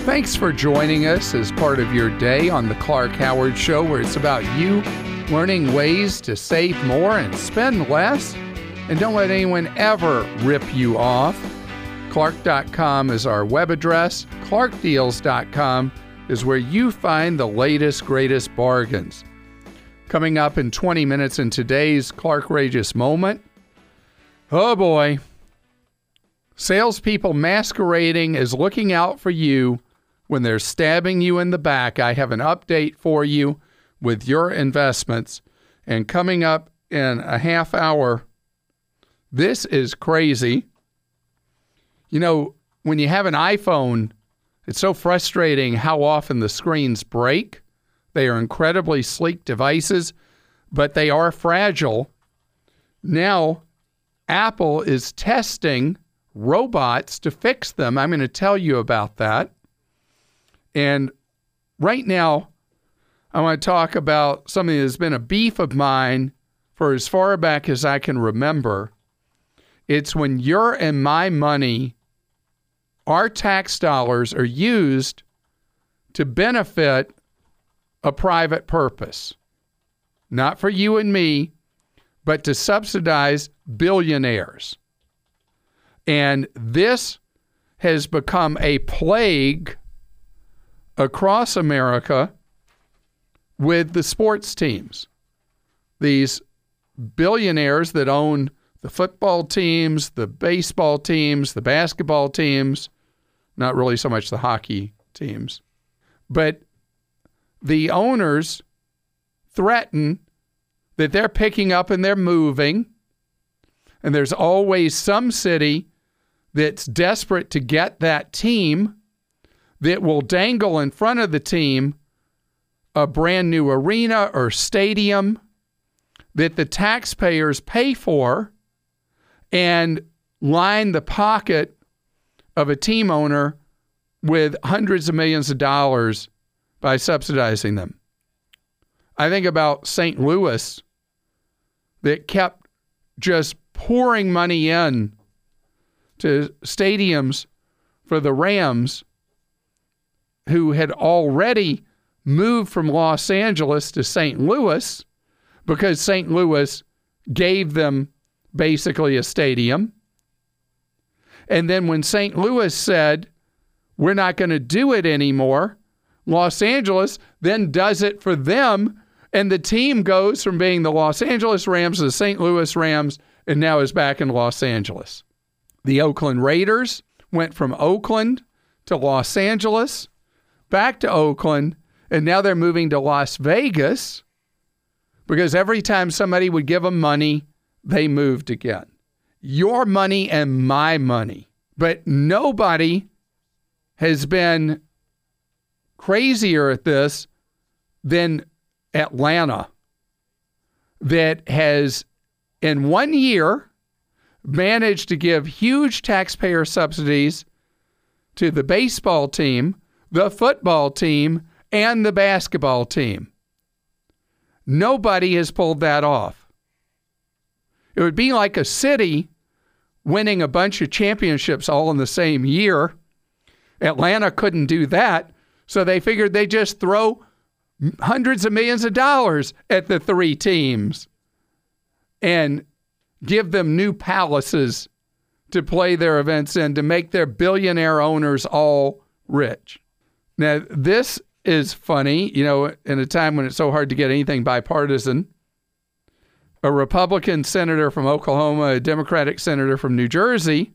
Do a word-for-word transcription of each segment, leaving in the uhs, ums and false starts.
Thanks for joining us as part of your day on the Clark Howard Show, where it's about you learning ways to save more and spend less. And don't let anyone ever rip you off. Clark dot com is our web address. Clark Deals dot com is where you find the latest, greatest bargains. Coming up in twenty minutes in today's Clarkrageous Moment. Oh boy. Salespeople masquerading as looking out for you when they're stabbing you in the back. I have an update for you with your investments. And coming up in a half hour, this is crazy. You know, when you have an iPhone, it's so frustrating how often the screens break. They are incredibly sleek devices, but they are fragile. Now, Apple is testing robots to fix them. I'm going to tell you about that. And right now, I want to talk about something that's been a beef of mine for as far back as I can remember. It's when your and my money, our tax dollars, are used to benefit a private purpose. Not for you and me, but to subsidize billionaires. And this has become a plague across America with the sports teams. These billionaires that own the football teams, the baseball teams, the basketball teams, not really so much the hockey teams, but the owners threaten that they're picking up and they're moving, and there's always some city that's desperate to get that team that will dangle in front of the team a brand new arena or stadium that the taxpayers pay for and line the pocket of a team owner with hundreds of millions of dollars by subsidizing them. I think about Saint Louis that kept just pouring money in to stadiums for the Rams, who had already moved from Los Angeles to Saint Louis because Saint Louis gave them basically a stadium. And then when Saint Louis said, we're not going to do it anymore, Los Angeles then does it for them, and the team goes from being the Los Angeles Rams to the Saint Louis Rams, and now is back in Los Angeles. The Oakland Raiders went from Oakland to Los Angeles, back to Oakland, and now they're moving to Las Vegas because every time somebody would give them money, they moved again. Your money and my money. But nobody has been crazier at this than Atlanta, that has, in one year, managed to give huge taxpayer subsidies to the baseball team, the football team, and the basketball team. Nobody has pulled that off. It would be like a city winning a bunch of championships all in the same year. Atlanta couldn't do that, so they figured they'd just throw hundreds of millions of dollars at the three teams and give them new palaces to play their events in, to make their billionaire owners all rich. Now, this is funny, you know, in a time when it's so hard to get anything bipartisan. A Republican senator from Oklahoma, a Democratic senator from New Jersey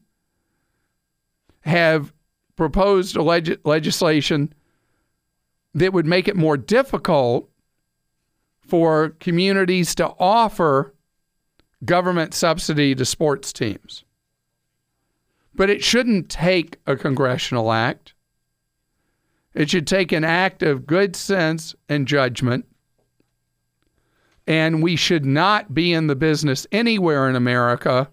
have proposed a leg- legislation that would make it more difficult for communities to offer government subsidy to sports teams. But it shouldn't take a congressional act. It should take an act of good sense and judgment. And we should not be in the business anywhere in America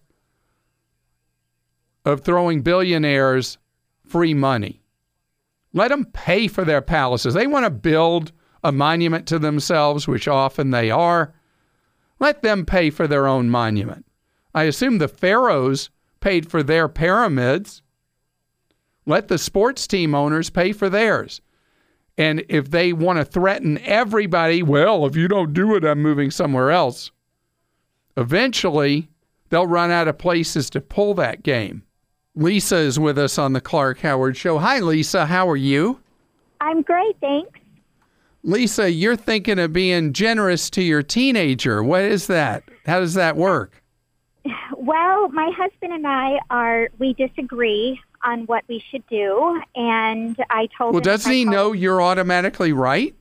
of throwing billionaires free money. Let them pay for their palaces. They want to build a monument to themselves, which often they are. Let them pay for their own monument. I assume the pharaohs paid for their pyramids. Let the sports team owners pay for theirs. And if they want to threaten everybody, well, if you don't do it, I'm moving somewhere else. Eventually, they'll run out of places to pull that game. Lisa is with us on the Clark Howard Show. Hi, Lisa. How are you? I'm great, thanks. Lisa, you're thinking of being generous to your teenager. What is that? How does that work? Well, my husband and I are, we disagree on what we should do, and I told well, him... Well, doesn't he know you're automatically right?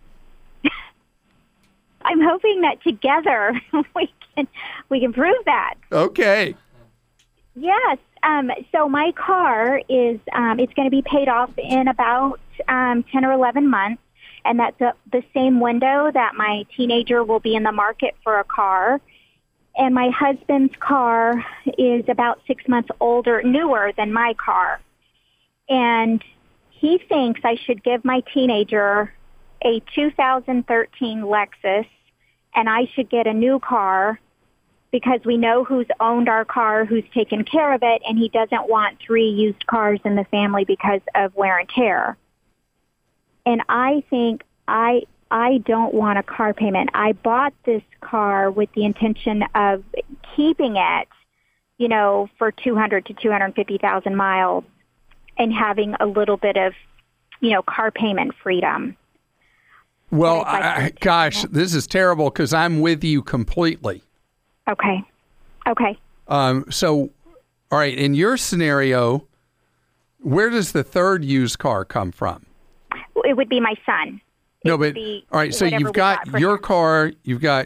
I'm hoping that together we can we can prove that. Okay. Yes. Um, so my car is, um, it's going to be paid off in about um, ten or eleven months, and that's a, the same window that my teenager will be in the market for a car. And my husband's car is about six months older, newer than my car. And he thinks I should give my teenager a two thousand thirteen Lexus, and I should get a new car because we know who's owned our car, who's taken care of it, and he doesn't want three used cars in the family because of wear and tear. And I think I I don't want a car payment. I bought this car with the intention of keeping it, you know, for two hundred to two hundred fifty thousand miles and having a little bit of, you know, car payment freedom. Well, I, gosh, this is terrible because I'm with you completely. Okay. Okay. Um, so, all right, in your scenario, where does the third used car come from? It would be my son. No, but all right. So you've got, got your him. car. You've got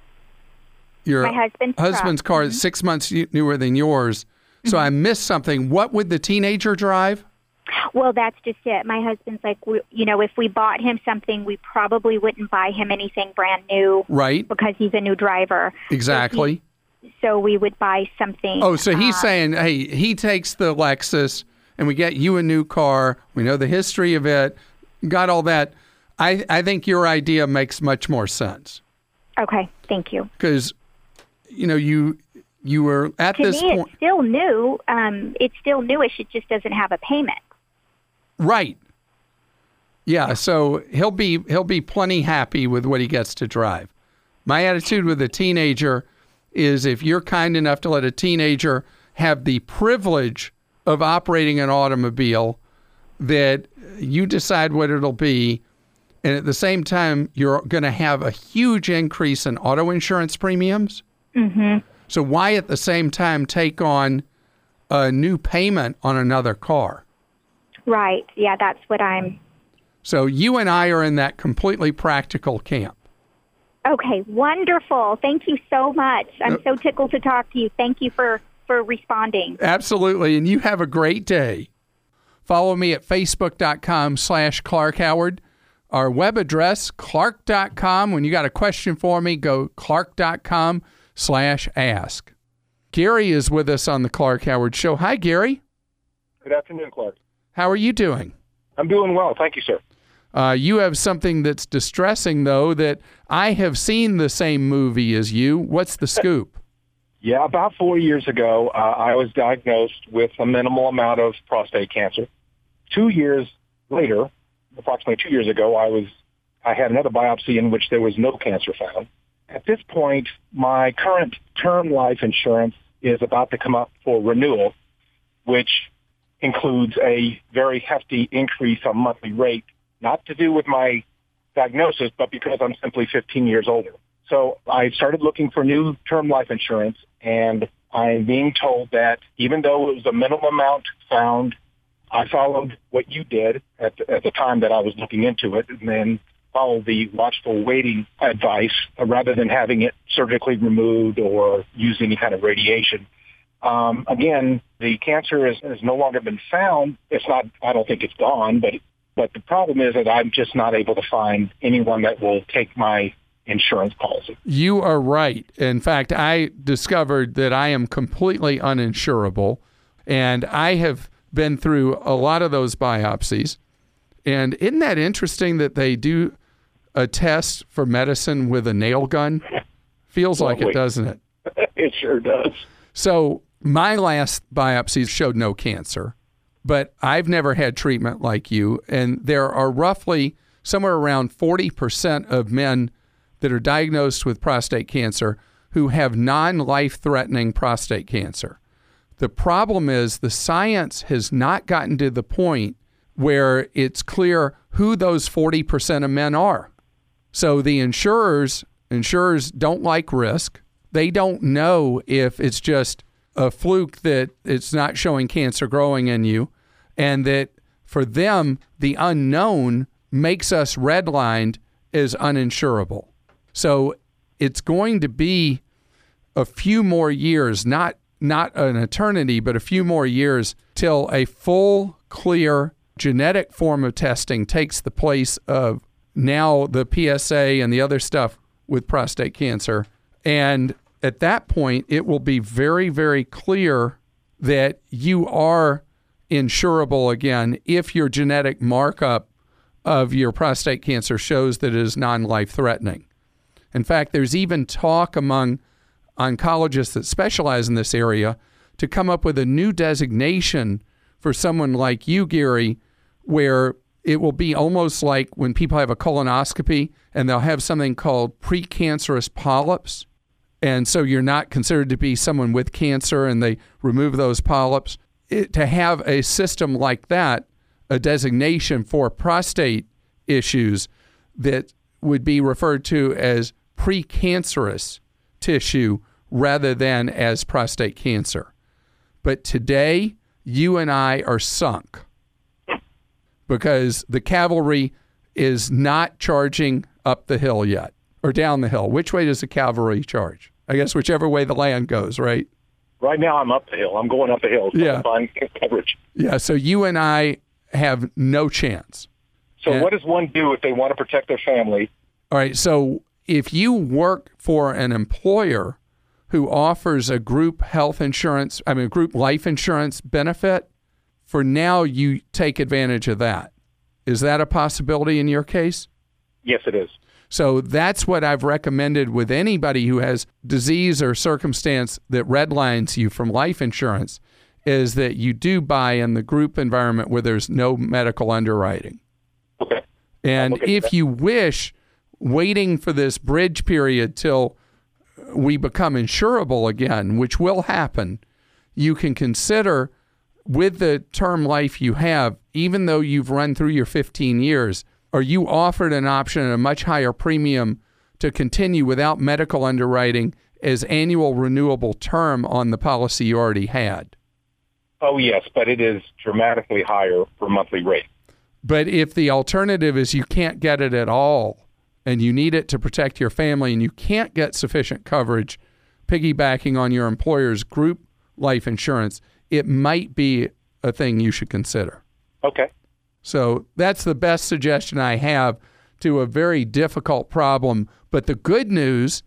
your my husband's, husband's car. Mm-hmm. That's six months newer than yours. Mm-hmm. So I missed something. What would the teenager drive? Well, that's just it. My husband's like, you know, if we bought him something, we probably wouldn't buy him anything brand new, right? Because he's a new driver. Exactly. So, he, so we would buy something. Oh, so he's uh, saying, hey, he takes the Lexus, and we get you a new car. We know the history of it. Got all that. I, I think your idea makes much more sense. Okay, thank you. Because, you know, you you were at to this me, point. It's still new. Um, it's still newish. It just doesn't have a payment. Right. Yeah. So he'll be he'll be plenty happy with what he gets to drive. My attitude with a teenager is if you're kind enough to let a teenager have the privilege of operating an automobile, that you decide what it'll be. And at the same time, you're going to have a huge increase in auto insurance premiums. Mm-hmm. So why at the same time take on a new payment on another car? Right. Yeah, that's what I'm... So you and I are in that completely practical camp. Okay, wonderful. Thank you so much. I'm so tickled to talk to you. Thank you for, for responding. Absolutely. And you have a great day. Follow me at facebook.com slash Clark Howard. Our web address, clark dot com. When you got a question for me, go clark.com slash ask. Gary is with us on the Clark Howard Show. Hi, Gary. Good afternoon, Clark. How are you doing? I'm doing well. Thank you, sir. Uh, you have something that's distressing, though, that I have seen the same movie as you. What's the scoop? Yeah, about four years ago, uh, I was diagnosed with a minimal amount of prostate cancer. Two years later, approximately two years ago, I was I had another biopsy in which there was no cancer found. At this point, my current term life insurance is about to come up for renewal, which includes a very hefty increase on monthly rate, not to do with my diagnosis, but because I'm simply fifteen years older. So I started looking for new term life insurance, and I'm being told that even though it was a minimum amount found, I followed what you did at the, at the time that I was looking into it, and then followed the watchful waiting advice uh, rather than having it surgically removed or use any kind of radiation. Um, again, the cancer is, has no longer been found. It's not, I don't think it's gone, but but the problem is that I'm just not able to find anyone that will take my insurance policy. You are right. In fact, I discovered that I am completely uninsurable, and I have been through a lot of those biopsies. And isn't that interesting that they do a test for medicine with a nail gun? Feels like it, doesn't it? It sure does. So my last biopsies showed no cancer, but I've never had treatment like you. And there are roughly somewhere around forty percent of men that are diagnosed with prostate cancer who have non-life-threatening prostate cancer. The problem is the science has not gotten to the point where it's clear who those forty percent of men are. So the insurers, insurers don't like risk. They don't know if it's just a fluke that it's not showing cancer growing in you, and that for them, the unknown makes us redlined as uninsurable. So it's going to be a few more years, not not an eternity, but a few more years till a full, clear genetic form of testing takes the place of now the P S A and the other stuff with prostate cancer. And at that point, it will be very, very clear that you are insurable again if your genetic markup of your prostate cancer shows that it is non-life threatening. In fact, there's even talk among oncologists that specialize in this area to come up with a new designation for someone like you, Gary, where it will be almost like when people have a colonoscopy and they'll have something called precancerous polyps. And so you're not considered to be someone with cancer and they remove those polyps. It, to have a system like that, a designation for prostate issues that would be referred to as precancerous tissue rather than as prostate cancer. But today, you and I are sunk because the cavalry is not charging up the hill yet or down the hill. Which way does the cavalry charge? I guess whichever way the land goes, right? Right now, I'm up the hill. I'm going up the hill. So yeah. I'm finding coverage. Yeah, so you and I have no chance. So and, what does one do if they want to protect their family? All right, so if you work for an employer who offers a group health insurance, I mean, group life insurance benefit, for now you take advantage of that. Is that a possibility in your case? Yes, it is. So that's what I've recommended with anybody who has disease or circumstance that redlines you from life insurance, is that you do buy in the group environment where there's no medical underwriting. Okay. And if you wish, waiting for this bridge period till we become insurable again, which will happen, you can consider with the term life you have, even though you've run through your fifteen years, are you offered an option at a much higher premium to continue without medical underwriting as annual renewable term on the policy you already had? Oh, yes, but it is dramatically higher for monthly rate. But if the alternative is you can't get it at all and you need it to protect your family and you can't get sufficient coverage piggybacking on your employer's group life insurance, it might be a thing you should consider. Okay. So that's the best suggestion I have to a very difficult problem. But the good news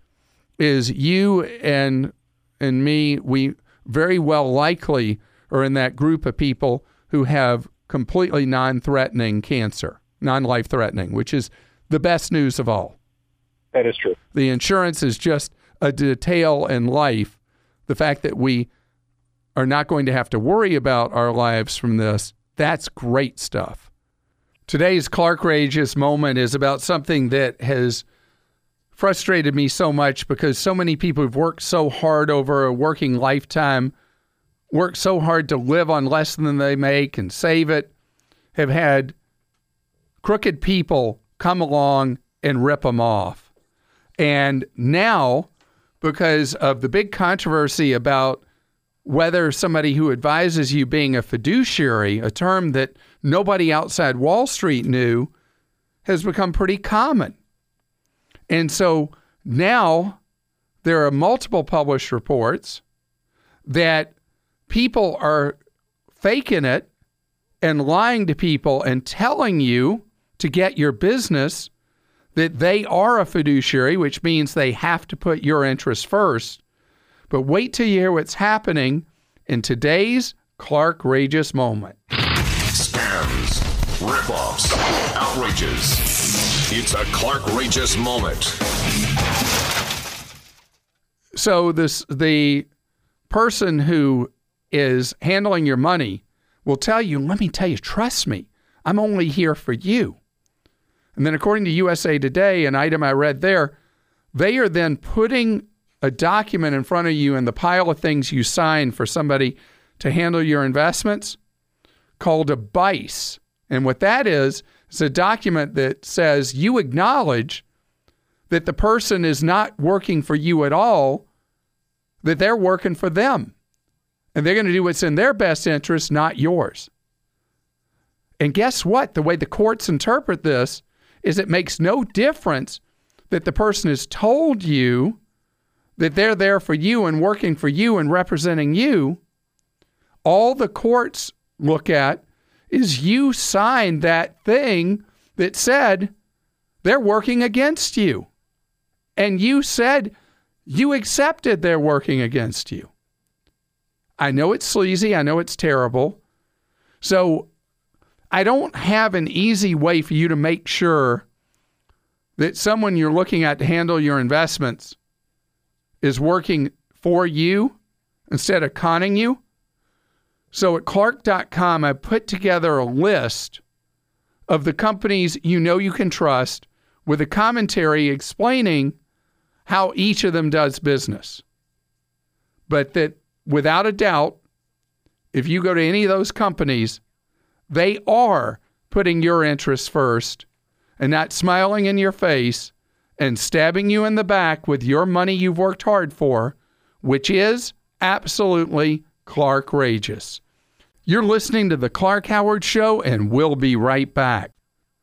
is you and and me, we very well likely are in that group of people who have completely non-threatening cancer, non-life-threatening, which is the best news of all. That is true. The insurance is just a detail in life. The fact that we are not going to have to worry about our lives from this, that's great stuff. Today's Clark Rageous moment is about something that has frustrated me so much because so many people have worked so hard over a working lifetime, worked so hard to live on less than they make and save it, have had crooked people come along and rip them off. And now, because of the big controversy about whether somebody who advises you being a fiduciary, a term that nobody outside Wall Street knew, has become pretty common. And so now there are multiple published reports that people are faking it and lying to people and telling you to get your business that they are a fiduciary, which means they have to put your interests first. But wait till you hear what's happening in today's Clark Rageous moment. Scams, rip-offs, outrages. It's a Clark Rageous moment. So this the person who is handling your money will tell you, let me tell you, trust me, I'm only here for you. And then according to U S A Today, an item I read there, they are then putting a document in front of you in the pile of things you sign for somebody to handle your investments called a B I C E. And what that is, is a document that says you acknowledge that the person is not working for you at all, that they're working for them. And they're going to do what's in their best interest, not yours. And guess what? The way the courts interpret this is it makes no difference that the person has told you that they're there for you and working for you and representing you. All the courts look at is you signed that thing that said they're working against you. And you said you accepted they're working against you. I know it's sleazy. I know it's terrible. So I don't have an easy way for you to make sure that someone you're looking at to handle your investments is working for you instead of conning you. So at Clark dot com, I put together a list of the companies you know you can trust with a commentary explaining how each of them does business. But that without a doubt, if you go to any of those companies, they are putting your interests first and not smiling in your face and stabbing you in the back with your money you've worked hard for, which is absolutely Clark-rageous. You're listening to The Clark Howard Show, and we'll be right back.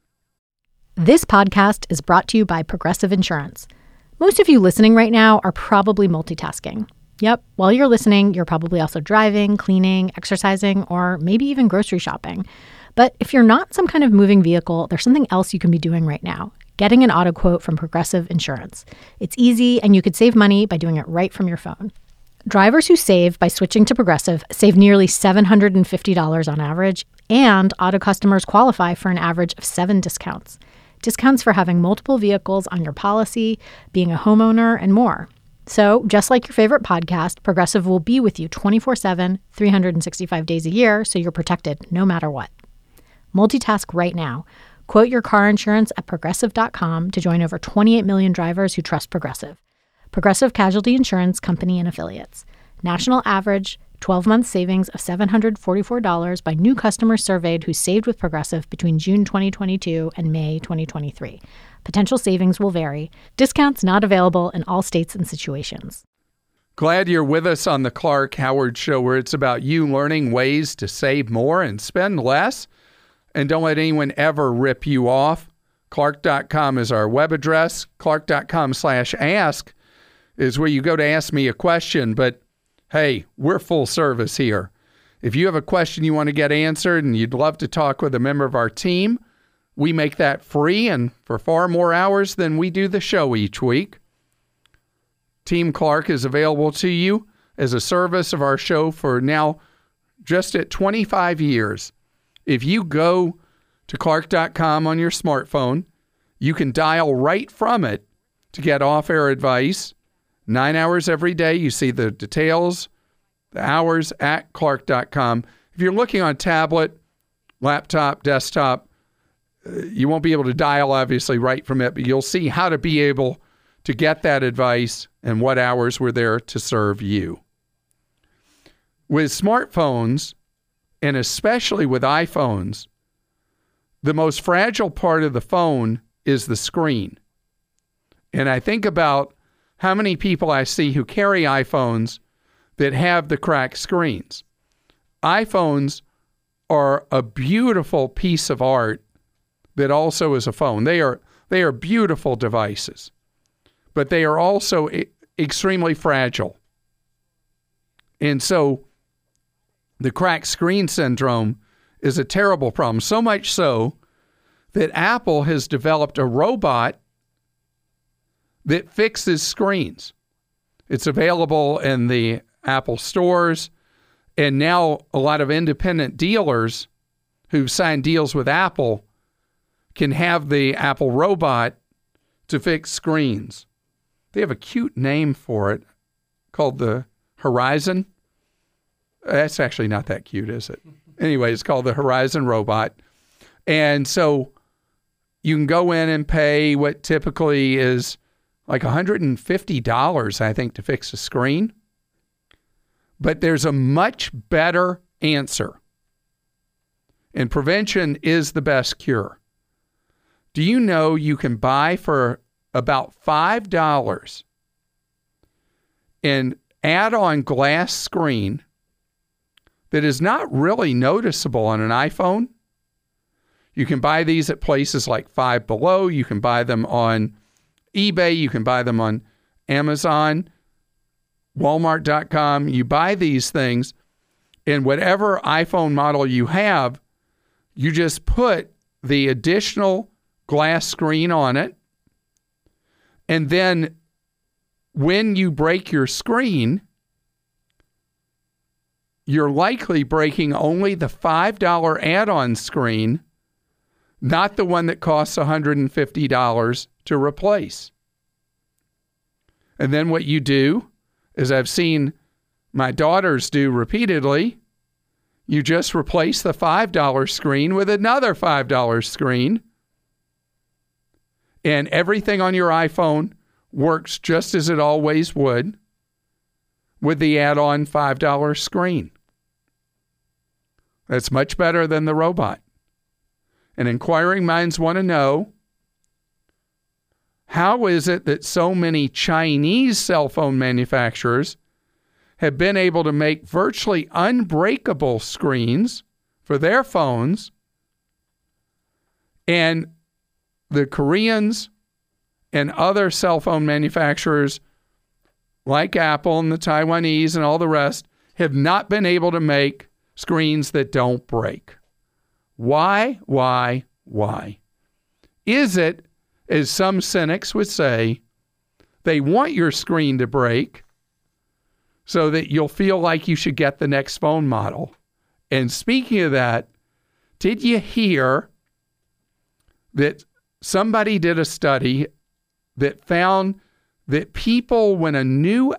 This podcast is brought to you by Progressive Insurance. Most of you listening right now are probably multitasking. Yep, while you're listening, you're probably also driving, cleaning, exercising, or maybe even grocery shopping. But if you're not some kind of moving vehicle, there's something else you can be doing right now. Getting an auto quote from Progressive Insurance. It's easy, and you could save money by doing it right from your phone. Drivers who save by switching to Progressive save nearly seven hundred fifty dollars on average, and auto customers qualify for an average of seven discounts. Discounts for having multiple vehicles on your policy, being a homeowner, and more. So, just like your favorite podcast, Progressive will be with you twenty-four seven, three hundred sixty-five days a year, so you're protected no matter what. Multitask right now. Quote your car insurance at Progressive dot com to join over twenty-eight million drivers who trust Progressive. Progressive Casualty Insurance Company and Affiliates. National average twelve-month savings of seven hundred forty-four dollars by new customers surveyed who saved with Progressive between June twenty twenty-two and May twenty twenty-three. Potential savings will vary. Discounts not available in all states and situations. Glad you're with us on the Clark Howard Show, where it's about you learning ways to save more and spend less. And don't let anyone ever rip you off. Clark dot com is our web address. Clark dot com slash ask is where you go to ask me a question. But hey, we're full service here. If you have a question you want to get answered and you'd love to talk with a member of our team, we make that free and for far more hours than we do the show each week. Team Clark is available to you as a service of our show for now just at twenty-five years. If you go to Clark dot com on your smartphone, you can dial right from it to get off-air advice. Nine hours every day. You see the details, the hours at Clark dot com. If you're looking on tablet, laptop, desktop, uh, you won't be able to dial, obviously, right from it, but you'll see how to be able to get that advice and what hours we're there to serve you. With smartphones, and especially with iPhones, the most fragile part of the phone is the screen. And I think about how many people I see who carry iPhones that have the cracked screens. iPhones are a beautiful piece of art that also is a phone. They are they are beautiful devices, but they are also e- extremely fragile. And so the cracked screen syndrome is a terrible problem, so much so that Apple has developed a robot that fixes screens. It's available in the Apple stores, and now a lot of independent dealers who've signed deals with Apple can have the Apple robot to fix screens. They have a cute name for it called the Horizon. That's actually not that cute, is it? Anyway, it's called the Horizon Robot. And so you can go in and pay what typically is like one hundred fifty dollars, I think, to fix a screen. But there's a much better answer. And prevention is the best cure. Do you know you can buy for about five dollars an add-on glass screen that is not really noticeable on an iPhone? You can buy these at places like Five Below. You can buy them on eBay. You can buy them on Amazon, Walmart dot com. You buy these things, and whatever iPhone model you have, you just put the additional glass screen on it. And then when you break your screen, you're likely breaking only the five dollars add-on screen, not the one that costs one hundred fifty dollars to replace. And then what you do, as I've seen my daughters do repeatedly, you just replace the five dollars screen with another five dollars screen, and everything on your iPhone works just as it always would with the add-on five dollars screen. That's much better than the robot. And inquiring minds want to know, how is it that so many Chinese cell phone manufacturers have been able to make virtually unbreakable screens for their phones, and the Koreans and other cell phone manufacturers like Apple and the Taiwanese and all the rest have not been able to make screens that don't break? Why, why, why? Is it, as some cynics would say, they want your screen to break so that you'll feel like you should get the next phone model? And speaking of that, did you hear that somebody did a study that found that people, when a new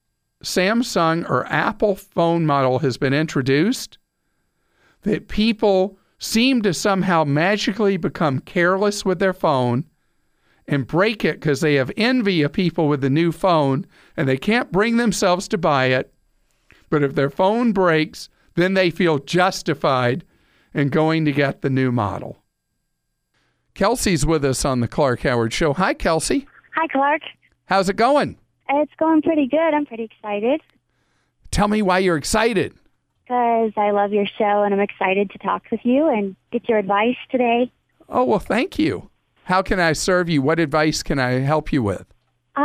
Samsung or Apple phone model has been introduced, that people seem to somehow magically become careless with their phone and break it because they have envy of people with the new phone and they can't bring themselves to buy it. But if their phone breaks, then they feel justified in going to get the new model. Kelsey's with us on the Clark Howard Show. Hi, Kelsey. Hi, Clark. How's it going? It's going pretty good. I'm pretty excited. Tell me why you're excited. Because I love your show, and I'm excited to talk with you and get your advice today. Oh, well, thank you. How can I serve you? What advice can I help you with?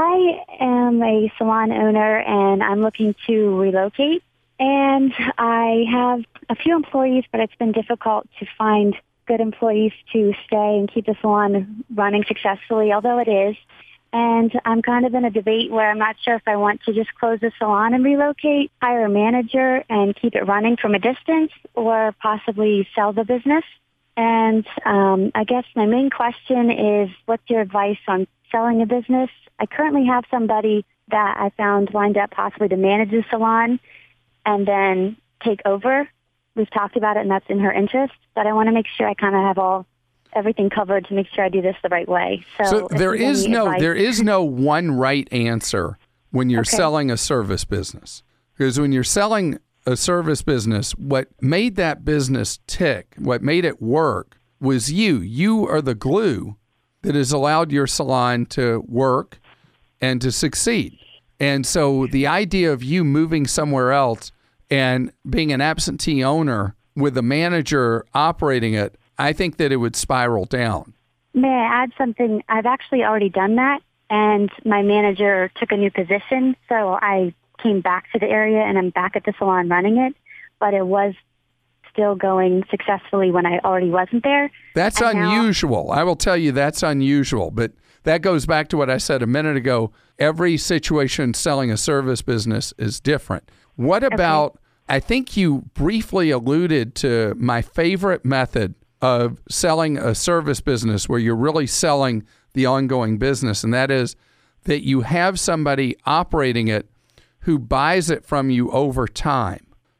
I am a salon owner, and I'm looking to relocate. And I have a few employees, but it's been difficult to find good employees to stay and keep the salon running successfully, although it is. And I'm kind of in a debate where I'm not sure if I want to just close the salon and relocate, hire a manager and keep it running from a distance, or possibly sell the business. And um, I guess my main question is, what's your advice on selling a business? I currently have somebody that I found lined up possibly to manage the salon and then take over. We've talked about it, and that's in her interest. But I want to make sure I kind of have all everything covered to make sure I do this the right way. So, so there is no advice. there is no one right answer when you're Okay. selling a service business. Because when you're selling a service business, what made that business tick, what made it work, was you. You are the glue that has allowed your salon to work and to succeed. And so the idea of you moving somewhere else and being an absentee owner with a manager operating it, I think that it would spiral down. May I add something? I've actually already done that, and my manager took a new position, so I came back to the area, and I'm back at the salon running it, but it was still going successfully when I already wasn't there. That's And now- unusual. I will tell you that's unusual, but that goes back to what I said a minute ago. Every situation selling a service business is different. What about, I think you briefly alluded to my favorite method of selling a service business where you're really selling the ongoing business, and that is that you have somebody operating it who buys it from you over time.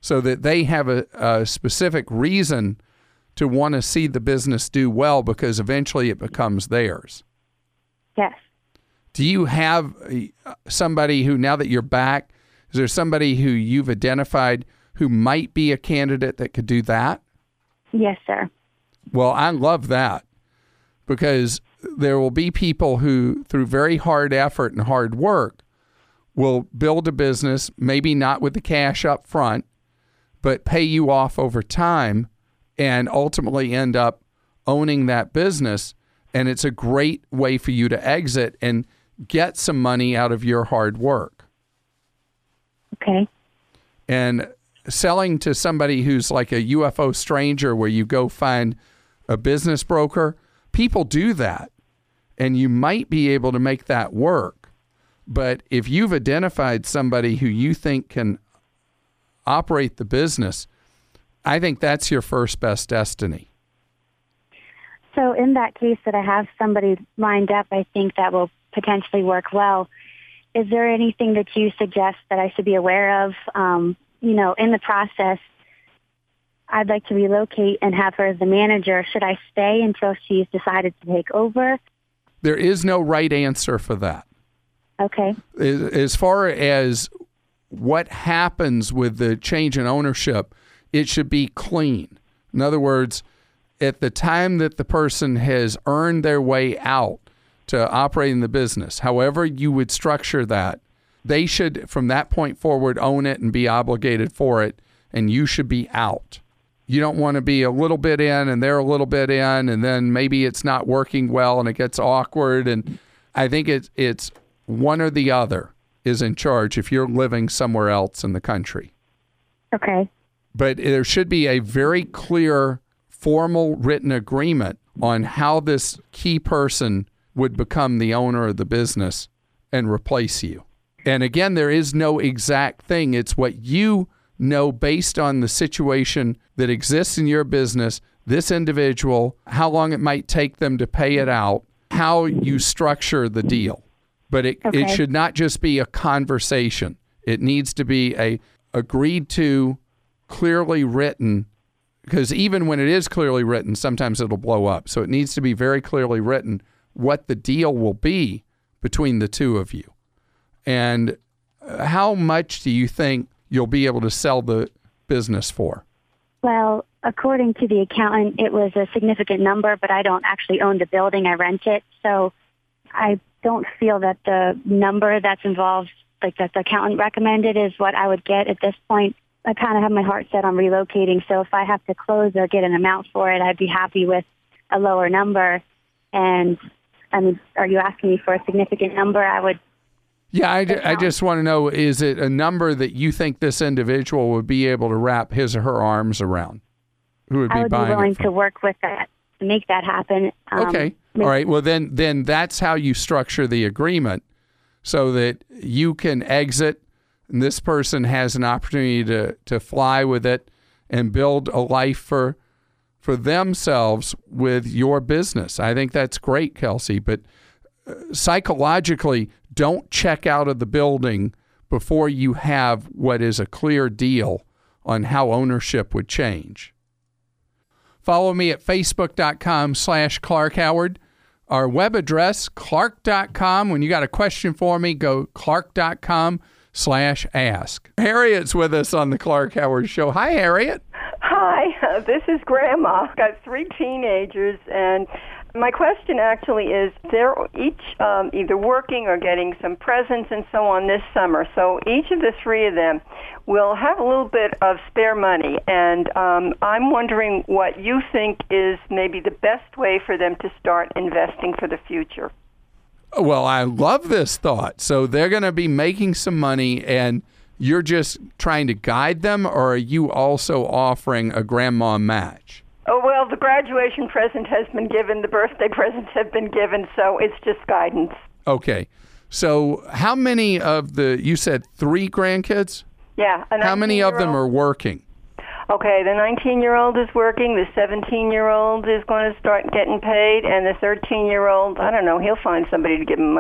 so that they have a, a specific reason to want to see the business do well, because eventually it becomes theirs. Yes. Do you have somebody who, now that you're back, is there somebody who you've identified who might be a candidate that could do that? Yes, sir. Well, I love that, because there will be people who, through very hard effort and hard work, will build a business, maybe not with the cash up front, but pay you off over time and ultimately end up owning that business. And it's a great way for you to exit and get some money out of your hard work. Okay. And selling to somebody who's like a U F O stranger, where you go find a business broker, people do that. And you might be able to make that work. But if you've identified somebody who you think can operate the business, I think that's your first best destiny. So in that case that I have somebody lined up, I think that will potentially work well. Is there anything that you suggest that I should be aware of? Um, you know, in the process, I'd like to relocate and have her as the manager. Should I stay until she's decided to take over? There is no right answer for that. Okay. As far as what happens with the change in ownership, it should be clean. In other words, at the time that the person has earned their way out to operating the business, however you would structure that, they should, from that point forward, own it and be obligated for it, and you should be out. You don't want to be a little bit in and they're a little bit in, and then maybe it's not working well and it gets awkward. And I think it's, it's one or the other is in charge if you're living somewhere else in the country. Okay. But there should be a very clear, formal written agreement on how this key person would become the owner of the business and replace you. And again, there is no exact thing. It's what you know based on the situation that exists in your business, this individual, how long it might take them to pay it out, how you structure the deal. But it, okay. it should not just be a conversation. It needs to be a agreed to, clearly written, because even when it is clearly written, sometimes it'll blow up. So it needs to be very clearly written what the deal will be between the two of you. And how much do you think you'll be able to sell the business for? Well, according to the accountant, it was a significant number, but I don't actually own the building. I rent it. So I don't feel that the number that's involved, like that the accountant recommended, is what I would get at this point. I kind of have my heart set on relocating. So if I have to close or get an amount for it, I'd be happy with a lower number. And I mean, are you asking me for a significant number? I would. Yeah, I, I just want to know, is it a number that you think this individual would be able to wrap his or her arms around? Who would be I would buying be willing it to work with that to make that happen. Um, okay. All right. Well, then, then that's how you structure the agreement, so that you can exit and this person has an opportunity to, to fly with it and build a life for for themselves with your business. I think that's great, Kelsey. But uh, psychologically, don't check out of the building before you have what is a clear deal on how ownership would change. Follow me at facebook.com slash Clark Howard. Our web address, clark dot com. When you got a question for me, go clark.com slash ask. Harriet's with us on the Clark Howard Show. Hi, Harriet. Hi, uh, this is Grandma. I've got three teenagers, and my question actually is they're each um, either working or getting some presents and so on this summer. So each of the three of them will have a little bit of spare money, and um, I'm wondering what you think is maybe the best way for them to start investing for the future. Well, I love this thought. So they're going to be making some money, and you're just trying to guide them, or are you also offering a grandma match? Oh, well, the graduation present has been given, the birthday presents have been given, so it's just guidance. Okay. So how many of the, you said three grandkids? Yeah. How many of them are working? Okay, the nineteen-year-old is working, the seventeen-year-old is going to start getting paid, and the thirteen-year-old, I don't know, he'll find somebody to give him money.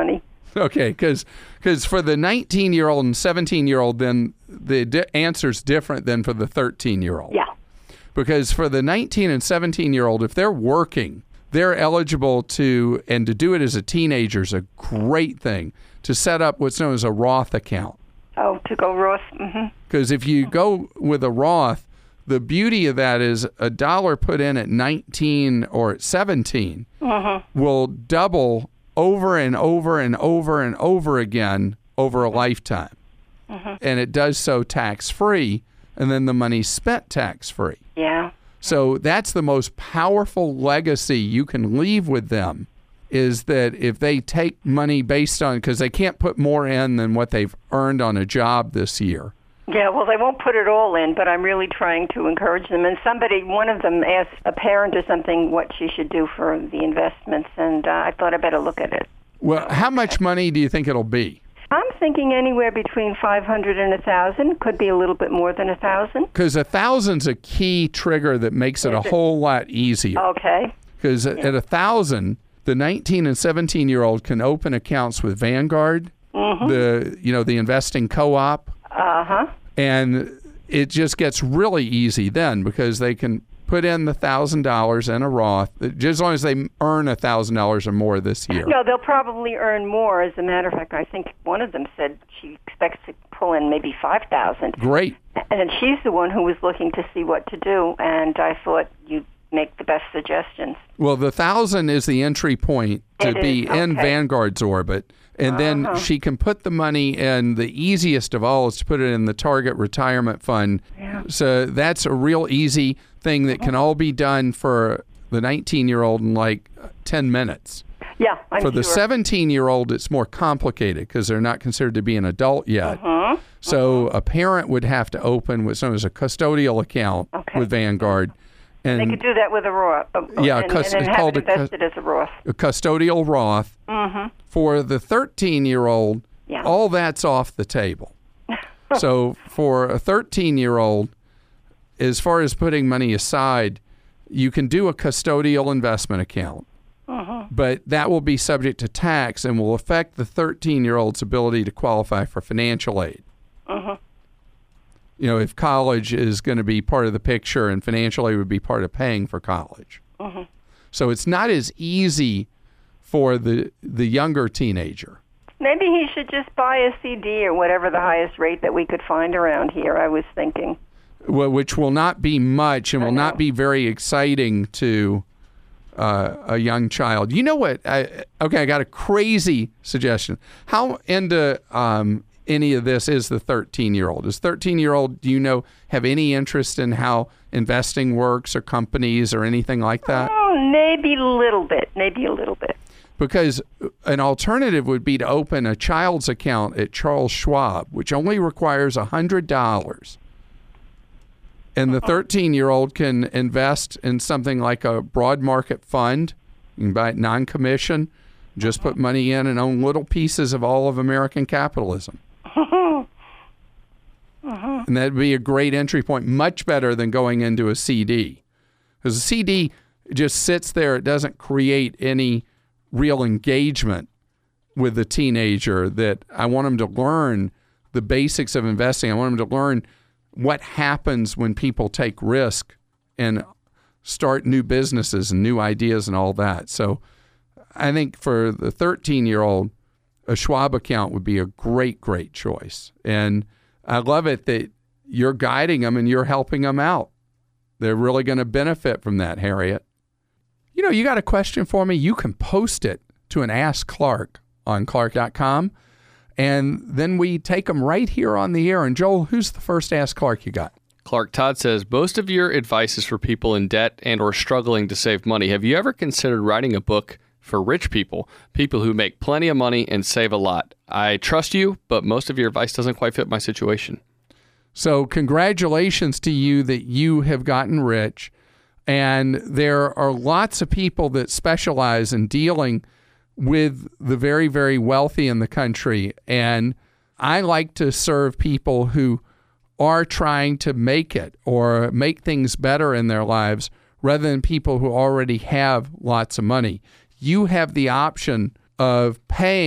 Okay, because for the nineteen-year-old and seventeen-year-old, then the di- answer's different than for the thirteen-year-old. Yeah. Because for the nineteen and seventeen-year-old, if they're working, they're eligible to, and to do it as a teenager is a great thing, to set up what's known as a Roth account. Oh, to go Roth. Mm-hmm. Because if you go with a Roth, the beauty of that is a dollar put in at nineteen or at seventeen mm-hmm. will double over and over and over and over again over a lifetime. Mm-hmm. And it does so tax-free, and then the money's spent tax-free. Yeah. So that's the most powerful legacy you can leave with them, is that if they take money based on, because they can't put more in than what they've earned on a job this year. Yeah, well, they won't put it all in, but I'm really trying to encourage them. And somebody, one of them asked a parent or something what she should do for the investments, and uh, I thought I better look at it. Well, how much money do you think it'll be? I'm thinking anywhere between five hundred and one thousand. Could be a little bit more than one thousand. Because one thousand's a key trigger that makes it Is a it? whole lot easier. Okay. Because Yeah. at one thousand, the nineteen and seventeen-year-old can open accounts with Vanguard, Mm-hmm. the you know the investing co-op, Uh-huh. and it just gets really easy then because they can put in the one thousand dollars in a Roth, just as long as they earn one thousand dollars or more this year. No, they'll probably earn more. As a matter of fact, I think one of them said she expects to pull in maybe five thousand dollars. Great. And she's the one who was looking to see what to do, and I thought you'd make the best suggestions. Well, the one thousand is the entry point to It be is, in okay. Vanguard's orbit. And then Uh-huh. she can put the money in, the easiest of all is to put it in the Target Retirement Fund. Yeah. So that's a real easy thing that can all be done for the nineteen-year-old in like ten minutes. Yeah, I'm For the sure. seventeen-year-old, it's more complicated because they're not considered to be an adult yet. Uh-huh. So a parent would have to open what's known as a custodial account Okay. with Vanguard. And They could do that with a Roth. uh, Yeah, and, cus- and it's then have called it a cus- invested as a Roth. a custodial Roth. Mm-hmm. For the thirteen-year-old, Yeah. all that's off the table. So for a thirteen-year-old, as far as putting money aside, you can do a custodial investment account. Mm-hmm. But that will be subject to tax and will affect the thirteen-year-old's ability to qualify for financial aid. Mm-hmm. You know, if college is going to be part of the picture and financial aid would be part of paying for college. Mm-hmm. So it's not as easy for the the younger teenager. Maybe he should just buy a C D or whatever the highest rate that we could find around here, I was thinking. Well, which will not be much and will not be very exciting to uh, a young child. You know what? I, okay, I got a crazy suggestion. How into um, any of this is the thirteen-year-old? Is thirteen-year-old, do you know, have any interest in how investing works or companies or anything like that? Oh, maybe a little bit, maybe a little bit. Because an alternative would be to open a child's account at Charles Schwab, which only requires one hundred dollars. And the thirteen-year-old can invest in something like a broad market fund. You can buy it non-commission, just put money in and own little pieces of all of American capitalism. And that'd be a great entry point, much better than going into a C D. Because a C D just sits there. It doesn't create any real engagement with the teenager that I want them to learn the basics of investing. I want them to learn what happens when people take risk and start new businesses and new ideas and all that. So I think for the thirteen-year-old, a Schwab account would be a great, great choice. And I love it that you're guiding them and you're helping them out. They're really going to benefit from that, Harriet. You know, you got a question for me? You can post it to an Ask Clark on Clark dot com, and then we take them right here on the air. And Joel, who's the first Ask Clark you got? Clark Todd says, most of your advice is for people in debt and or struggling to save money. Have you ever considered writing a book for rich people, people who make plenty of money and save a lot? I trust you, but most of your advice doesn't quite fit my situation. So congratulations to you that you have gotten rich. And there are lots of people that specialize in dealing with the very, very wealthy in the country. And I like to serve people who are trying to make it or make things better in their lives rather than people who already have lots of money. You have the option of paying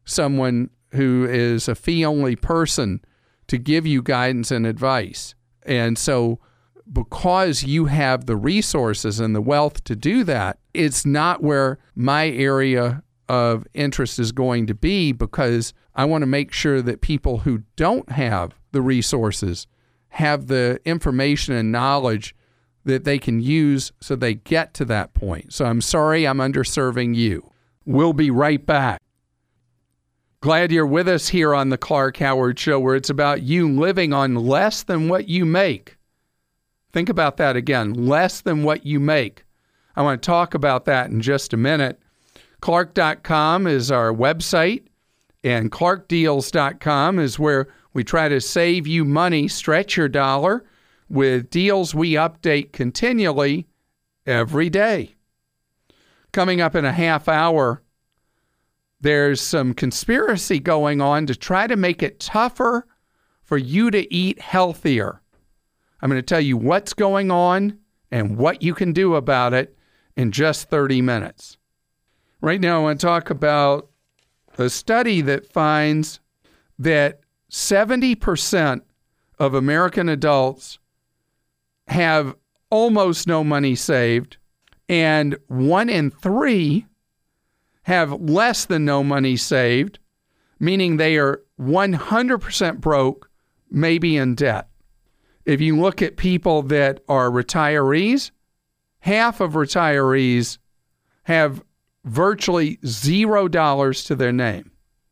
someone who is a fee-only person to give you guidance and advice. And so because you have the resources and the wealth to do that, it's not where my area of interest is going to be, because I want to make sure that people who don't have the resources have the information and knowledge that they can use so they get to that point. So I'm sorry I'm underserving you. We'll be right back. Glad you're with us here on the Clark Howard Show, where it's about you living on less than what you make. Think about that again, less than what you make. I want to talk about that in just a minute. Clark dot com is our website, and Clark Deals dot com is where we try to save you money, stretch your dollar, with deals we update continually every day. Coming up in a half hour, there's some conspiracy going on to try to make it tougher for you to eat healthier. I'm going to tell you what's going on and what you can do about it in just thirty minutes. Right now, I want to talk about a study that finds that seventy percent of American adults have almost no money saved, and one in three have less than no money saved, meaning they are one hundred percent broke, maybe in debt. If you look at people that are retirees, half of retirees have virtually zero dollars to their name.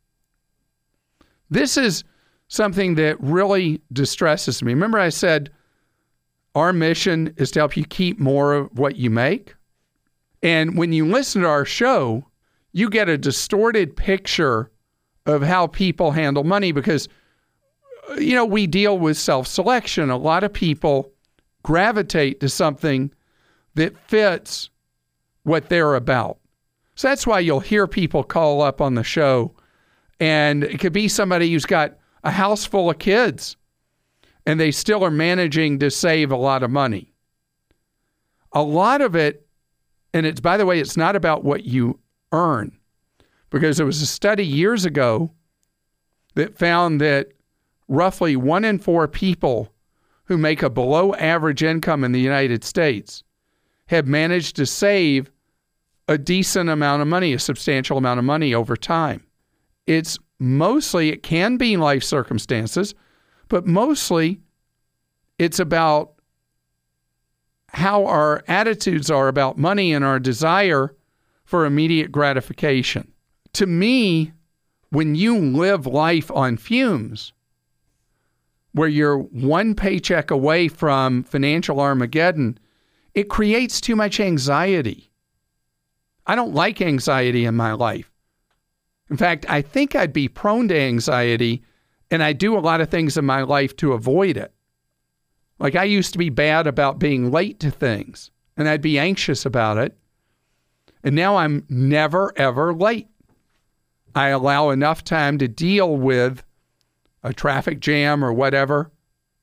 This is something that really distresses me. Remember I said our mission is to help you keep more of what you make? And when you listen to our show, you get a distorted picture of how people handle money because, you know, we deal with self-selection. A lot of people gravitate to something that fits what they're about. So that's why you'll hear people call up on the show, and it could be somebody who's got a house full of kids and they still are managing to save a lot of money. A lot of it, and it's, by the way, it's not about what you earn, because there was a study years ago that found that roughly one in four people who make a below average income in the United States have managed to save a decent amount of money, a substantial amount of money over time. It's mostly, it can be life circumstances, but mostly it's about how our attitudes are about money and our desire for immediate gratification. To me, when you live life on fumes, where you're one paycheck away from financial Armageddon, it creates too much anxiety. I don't like anxiety in my life. In fact, I think I'd be prone to anxiety, and I do a lot of things in my life to avoid it. Like I used to be bad about being late to things, and I'd be anxious about it. And now I'm never, ever late. I allow enough time to deal with a traffic jam or whatever,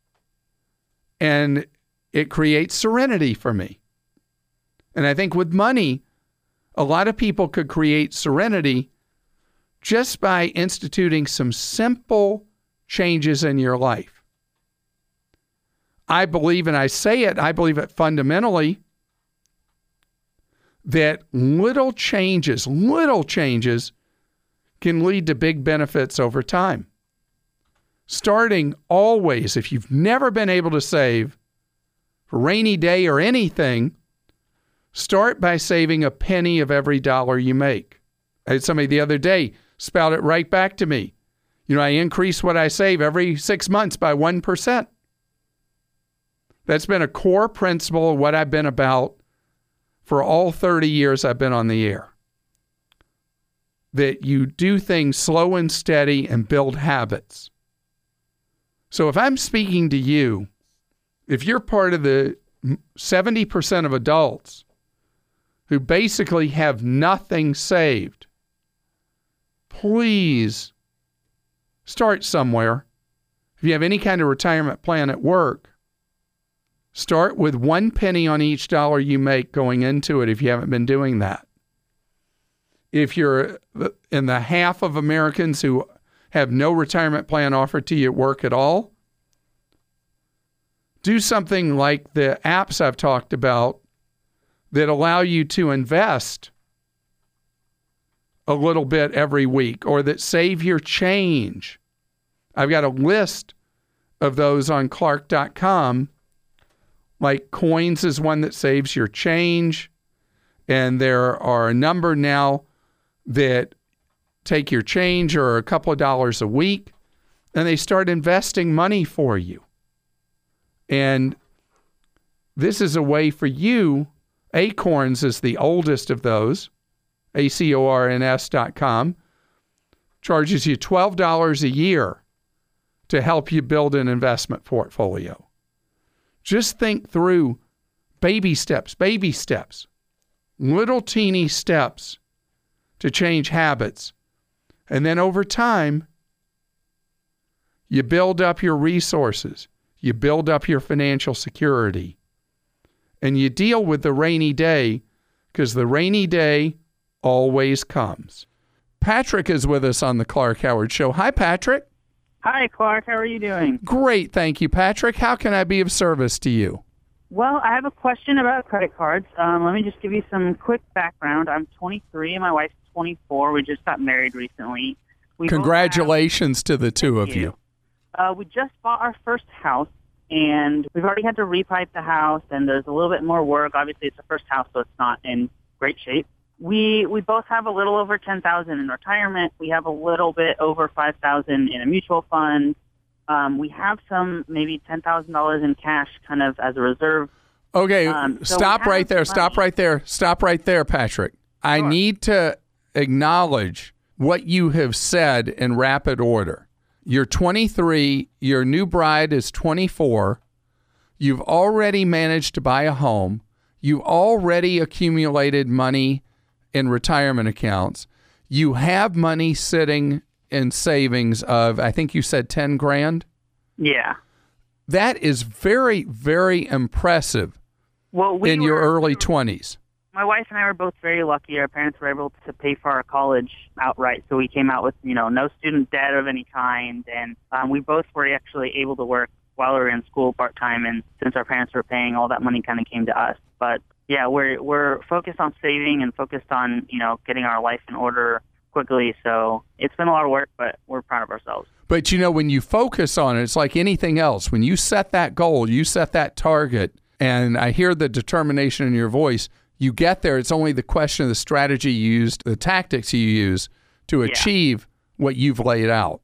and it creates serenity for me. And I think with money, a lot of people could create serenity just by instituting some simple changes in your life. I believe, and I say it, I believe it fundamentally, that little changes, little changes can lead to big benefits over time. Starting always, if you've never been able to save for a rainy day or anything, start by saving a penny of every dollar you make. I had somebody the other day spout it right back to me. You know, I increase what I save every six months by one percent. That's been a core principle of what I've been about for all thirty years I've been on the air. That you do things slow and steady and build habits. So if I'm speaking to you, if you're part of the seventy percent of adults who basically have nothing saved, please start somewhere. If you have any kind of retirement plan at work, start with one penny on each dollar you make going into it if you haven't been doing that. if you're in the half of Americans who have no retirement plan offered to you at work at all, do something like the apps I've talked about that allow you to invest a little bit every week, or that save your change. I've got a list of those on Clark dot com. Like Coins is one that saves your change. And there are a number now that take your change or a couple of dollars a week, and they start investing money for you. And this is a way for you. Acorns is the oldest of those. A C O R N S dot com charges you twelve dollars a year to help you build an investment portfolio. Just think through baby steps, baby steps, little teeny steps to change habits. And then over time, you build up your resources, you build up your financial security, and you deal with the rainy day, because the rainy day always comes. Patrick is with us on the Clark Howard Show. Hi, Patrick. Hi, Clark. How are you doing? Great, thank you, Patrick. How can I be of service to you? Well, I have a question about credit cards. Um, let me just give you some quick background. I'm twenty-three and my wife's twenty-four. We just got married recently. We Congratulations have, to the two of you. you. Uh, we just bought our first house, and we've already had to repipe the house, and there's a little bit more work. Obviously, it's the first house, so it's not in great shape. We we both have a little over ten thousand dollars in retirement. We have a little bit over five thousand dollars in a mutual fund. Um, we have some, maybe ten thousand dollars in cash kind of as a reserve. Okay, um, so stop right there. money. Stop right there. Stop right there, Patrick. I Sure. need to acknowledge what you have said in rapid order. You're twenty-three. Your new bride is twenty-four. You've already managed to buy a home. You already accumulated money in retirement accounts. You have money sitting in savings of, I think you said ten grand. Yeah. That is very, very impressive Well, we in were, your early twenties. My wife and I were both very lucky. Our parents were able to pay for our college outright, so we came out with, you know, no student debt of any kind, and um, we both were actually able to work while we were in school part-time, and since our parents were paying, all that money kind of came to us. But yeah, we're we're focused on saving and focused on, you know, getting our life in order quickly. So it's been a lot of work, but we're proud of ourselves. But, you know, when you focus on it, it's like anything else. When you set that goal, you set that target, and I hear the determination in your voice, you get there. It's only the question of the strategy you used, the tactics you use to Yeah. achieve what you've laid out.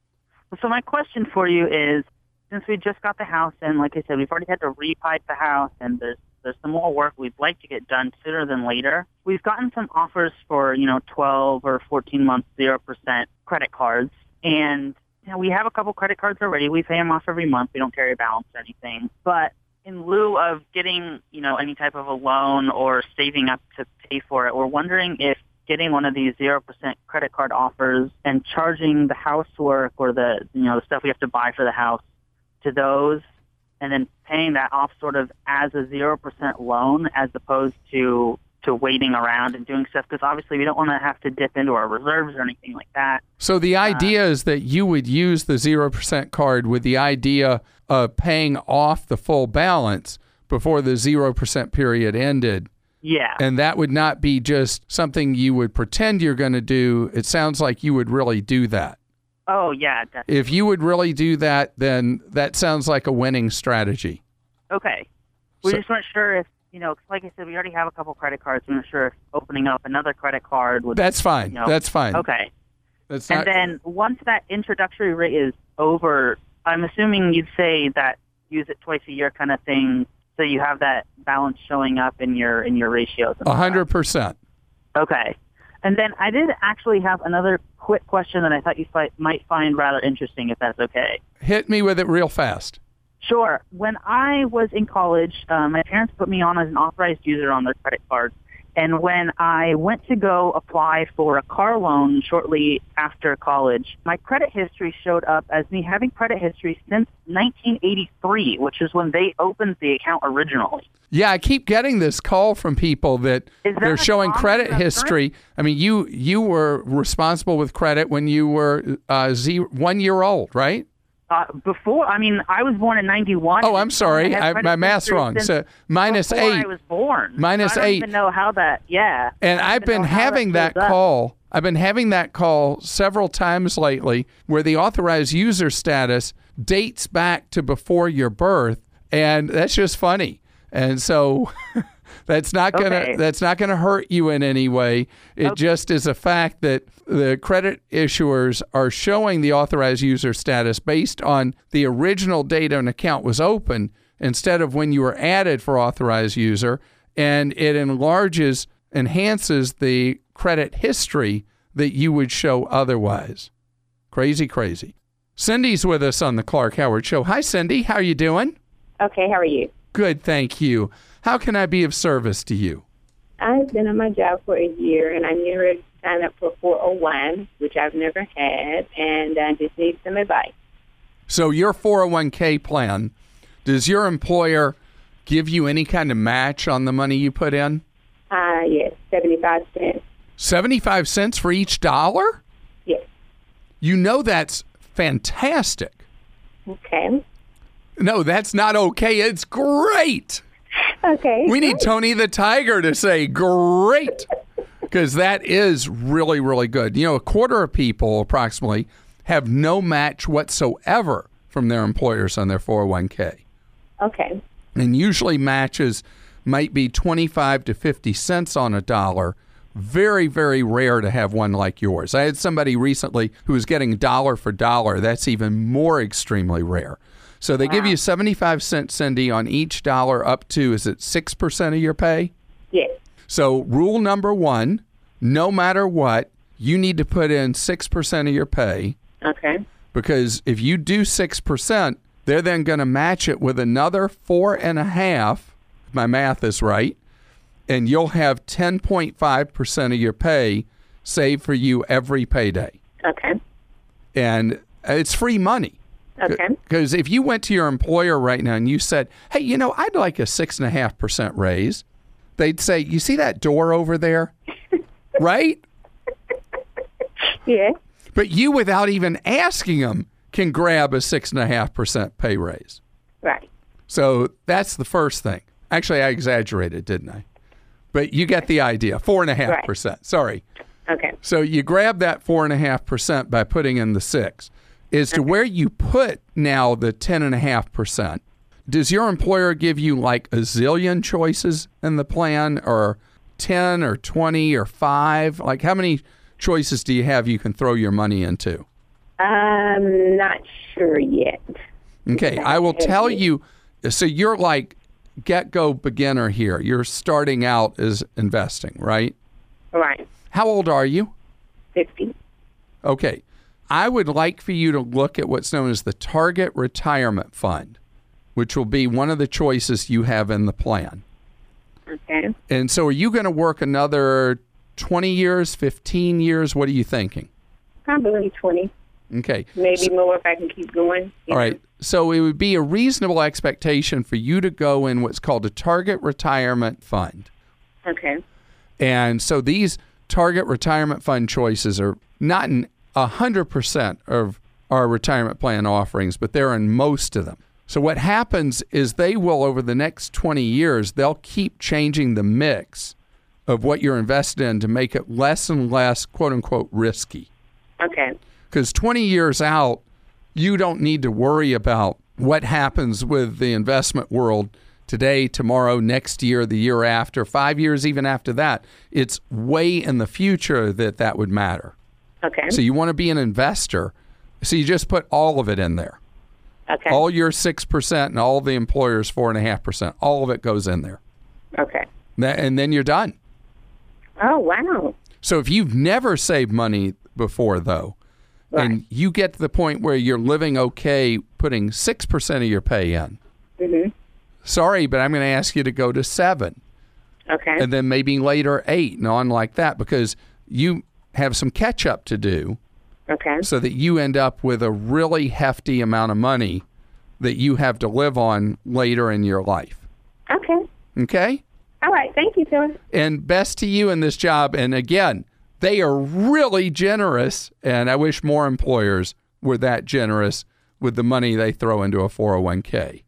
So my question for you is, since we just got the house, and like I said, we've already had to repipe the house, and there's there's some more work we'd like to get done sooner than later. We've gotten some offers for, you know, twelve or fourteen month zero percent credit cards, and you know, we have a couple credit cards already. We pay them off every month. We don't carry a balance or anything. But in lieu of getting, you know, any type of a loan or saving up to pay for it, we're wondering if getting one of these zero percent credit card offers and charging the housework or the, you know, the stuff we have to buy for the house to those, and then paying that off sort of as a zero percent loan as opposed to to waiting around and doing stuff, because obviously we don't want to have to dip into our reserves or anything like that. So the idea uh, is that you would use the zero percent card with the idea of paying off the full balance before the zero percent period ended. Yeah. And that would not be just something you would pretend you're going to do. It sounds like you would really do that. Oh, yeah, definitely. If you would really do that, then that sounds like a winning strategy. Okay. We So- just weren't sure if, you know, 'cause like I said, we already have a couple credit cards. We weren't sure if opening up another credit card would... That's fine. You know, That's fine. Okay. That's And not, then once that introductory rate is over, I'm assuming you'd say that use it twice a year kind of thing, so you have that balance showing up in your in your ratios. A hundred percent. Okay. And then I did actually have another quick question that I thought you fi- might find rather interesting, if that's okay. Hit me with it real fast. Sure. When I was in college, uh, my parents put me on as an authorized user on their credit card, And when I went to go apply for a car loan shortly after college, my credit history showed up as me having credit history since nineteen eighty-three, which is when they opened the account originally. Yeah, I keep getting this call from people that, that they're showing credit common history. I mean, you you were responsible with credit when you were uh, zero, one year old, right? Uh, before, I mean, I was born in ninety-one. Oh, I'm sorry. I I, my math's wrong. So minus before eight. I was born. Minus so I don't eight. even know how that, yeah. And I've been having that, that call. I've been having that call several times lately where the authorized user status dates back to before your birth. And that's just funny. And so that's not gonna Okay. that's not gonna hurt you in any way. It Okay. just is a fact that the credit issuers are showing the authorized user status based on the original date an account was open instead of when you were added for authorized user, and it enlarges, enhances the credit history that you would show otherwise. Crazy, crazy. Cindy's with us on the Clark Howard Show. Hi, Cindy. How are you doing? Okay, how are you? Good, thank you. How can I be of service to you? I've been on my job for a year, and I'm getting ready to sign up for four oh one, which I've never had, and I just need some advice. So your four oh one k plan, does your employer give you any kind of match on the money you put in? Uh, yes, seventy-five cents. seventy-five cents for each dollar? Yes. You know that's fantastic. Okay. No, that's not okay. It's great. Okay. We need Tony the Tiger to say great, because that is really, really good. You know, a quarter of people approximately have no match whatsoever from their employers on their four oh one k. Okay. And usually matches might be twenty-five to fifty cents on a dollar. Very, very rare to have one like yours. I had somebody recently who was getting dollar for dollar. That's even more extremely rare. So they Wow. give you seventy-five cents, Cindy, on each dollar up to, is it six percent of your pay? Yes. So rule number one, no matter what, you need to put in six percent of your pay. Okay. Because if you do six percent, they're then going to match it with another four and a half, if my math is right, and you'll have ten point five percent of your pay saved for you every payday. Okay. And it's free money. Okay. Because if you went to your employer right now and you said, hey, you know, I'd like a six and a half percent raise, they'd say, you see that door over there? Right? Yeah. But you, without even asking them, can grab a six and a half percent pay raise. Right. So that's the first thing. Actually, I exaggerated, didn't I? But you get the idea. Four and a half percent. Sorry. Okay. So you grab that four and a half percent by putting in the six. As to where you put now the ten and a half percent, does your employer give you like a zillion choices in the plan, or ten or twenty or five? Like, how many choices do you have you can throw your money into? I'm not sure yet. Okay, I will tell you. So you're like get-go beginner here. You're starting out as investing, right? Right. How old are you? fifty. Okay. I would like for you to look at what's known as the Target Retirement Fund, which will be one of the choices you have in the plan. Okay. And so are you going to work another twenty years, fifteen years? What are you thinking? Probably twenty. Okay. Maybe So- more if I can keep going. you All know. right. So it would be a reasonable expectation for you to go in what's called a Target Retirement Fund. Okay. And so these Target Retirement Fund choices are not in one hundred percent of our retirement plan offerings, but they're in most of them. So what happens is they will, over the next twenty years, they'll keep changing the mix of what you're invested in to make it less and less, quote unquote, risky. Okay. Because twenty years out, you don't need to worry about what happens with the investment world today, tomorrow, next year, the year after, five years even after that. It's way in the future that that would matter. Okay. So you want to be an investor. So you just put all of it in there. Okay. All your six percent and all the employers' four point five percent. All of it goes in there. Okay. That, and then you're done. Oh, wow. So if you've never saved money before, though, Right. and you get to the point where you're living okay putting six percent of your pay in, Mm-hmm. sorry, but I'm going to ask you to go to seven. Okay. And then maybe later eight and on like that, because you have some catch up to do. Okay. So that you end up with a really hefty amount of money that you have to live on later in your life. Okay. Okay? All right. Thank you, Phyllis. And best to you in this job. And again, they are really generous, and I wish more employers were that generous with the money they throw into a four oh one k.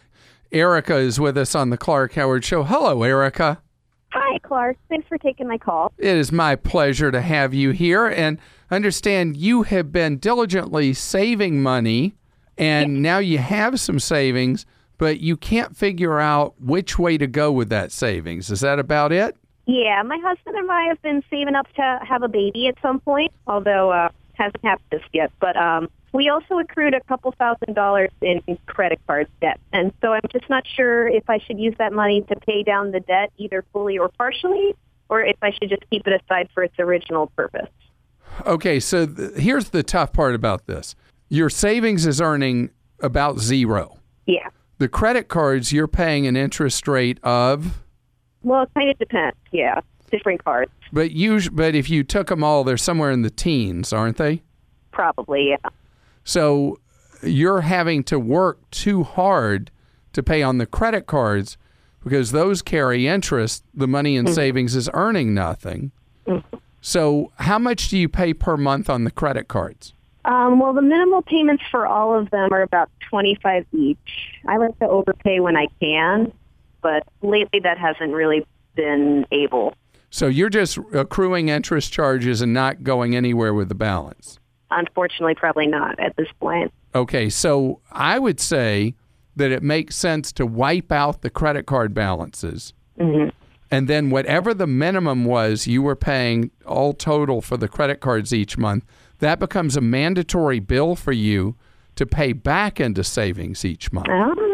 Erica is with us on the Clark Howard Show. Hello, Erica. Hi, Clark. Thanks for taking my call. It is my pleasure to have you here, and understand you have been diligently saving money, and yes. Now you have some savings, but you can't figure out which way to go with that savings. Is that about it? Yeah, my husband and I have been saving up to have a baby at some point, although uh hasn't happened just yet. But um, we also accrued a couple thousand dollars in credit card debt. And so I'm just not sure if I should use that money to pay down the debt either fully or partially, or if I should just keep it aside for its original purpose. Okay, so th- here's the tough part about this. Your savings is earning about zero. Yeah. The credit cards, you're paying an interest rate of? Well, it kind of depends, yeah. Different cards. But us- but if you took them all, they're somewhere in the teens, aren't they? Probably, yeah. So you're having to work too hard to pay on the credit cards because those carry interest. The money in mm-hmm. savings is earning nothing. Mm-hmm. So how much do you pay per month on the credit cards? Um, well, the minimal payments for all of them are about twenty-five each. I like to overpay when I can, but lately that hasn't really been able. So you're just accruing interest charges and not going anywhere with the balance? Unfortunately, probably not at this point. Okay, so I would say that it makes sense to wipe out the credit card balances. Mm-hmm. And then whatever the minimum was you were paying all total for the credit cards each month, that becomes a mandatory bill for you to pay back into savings each month.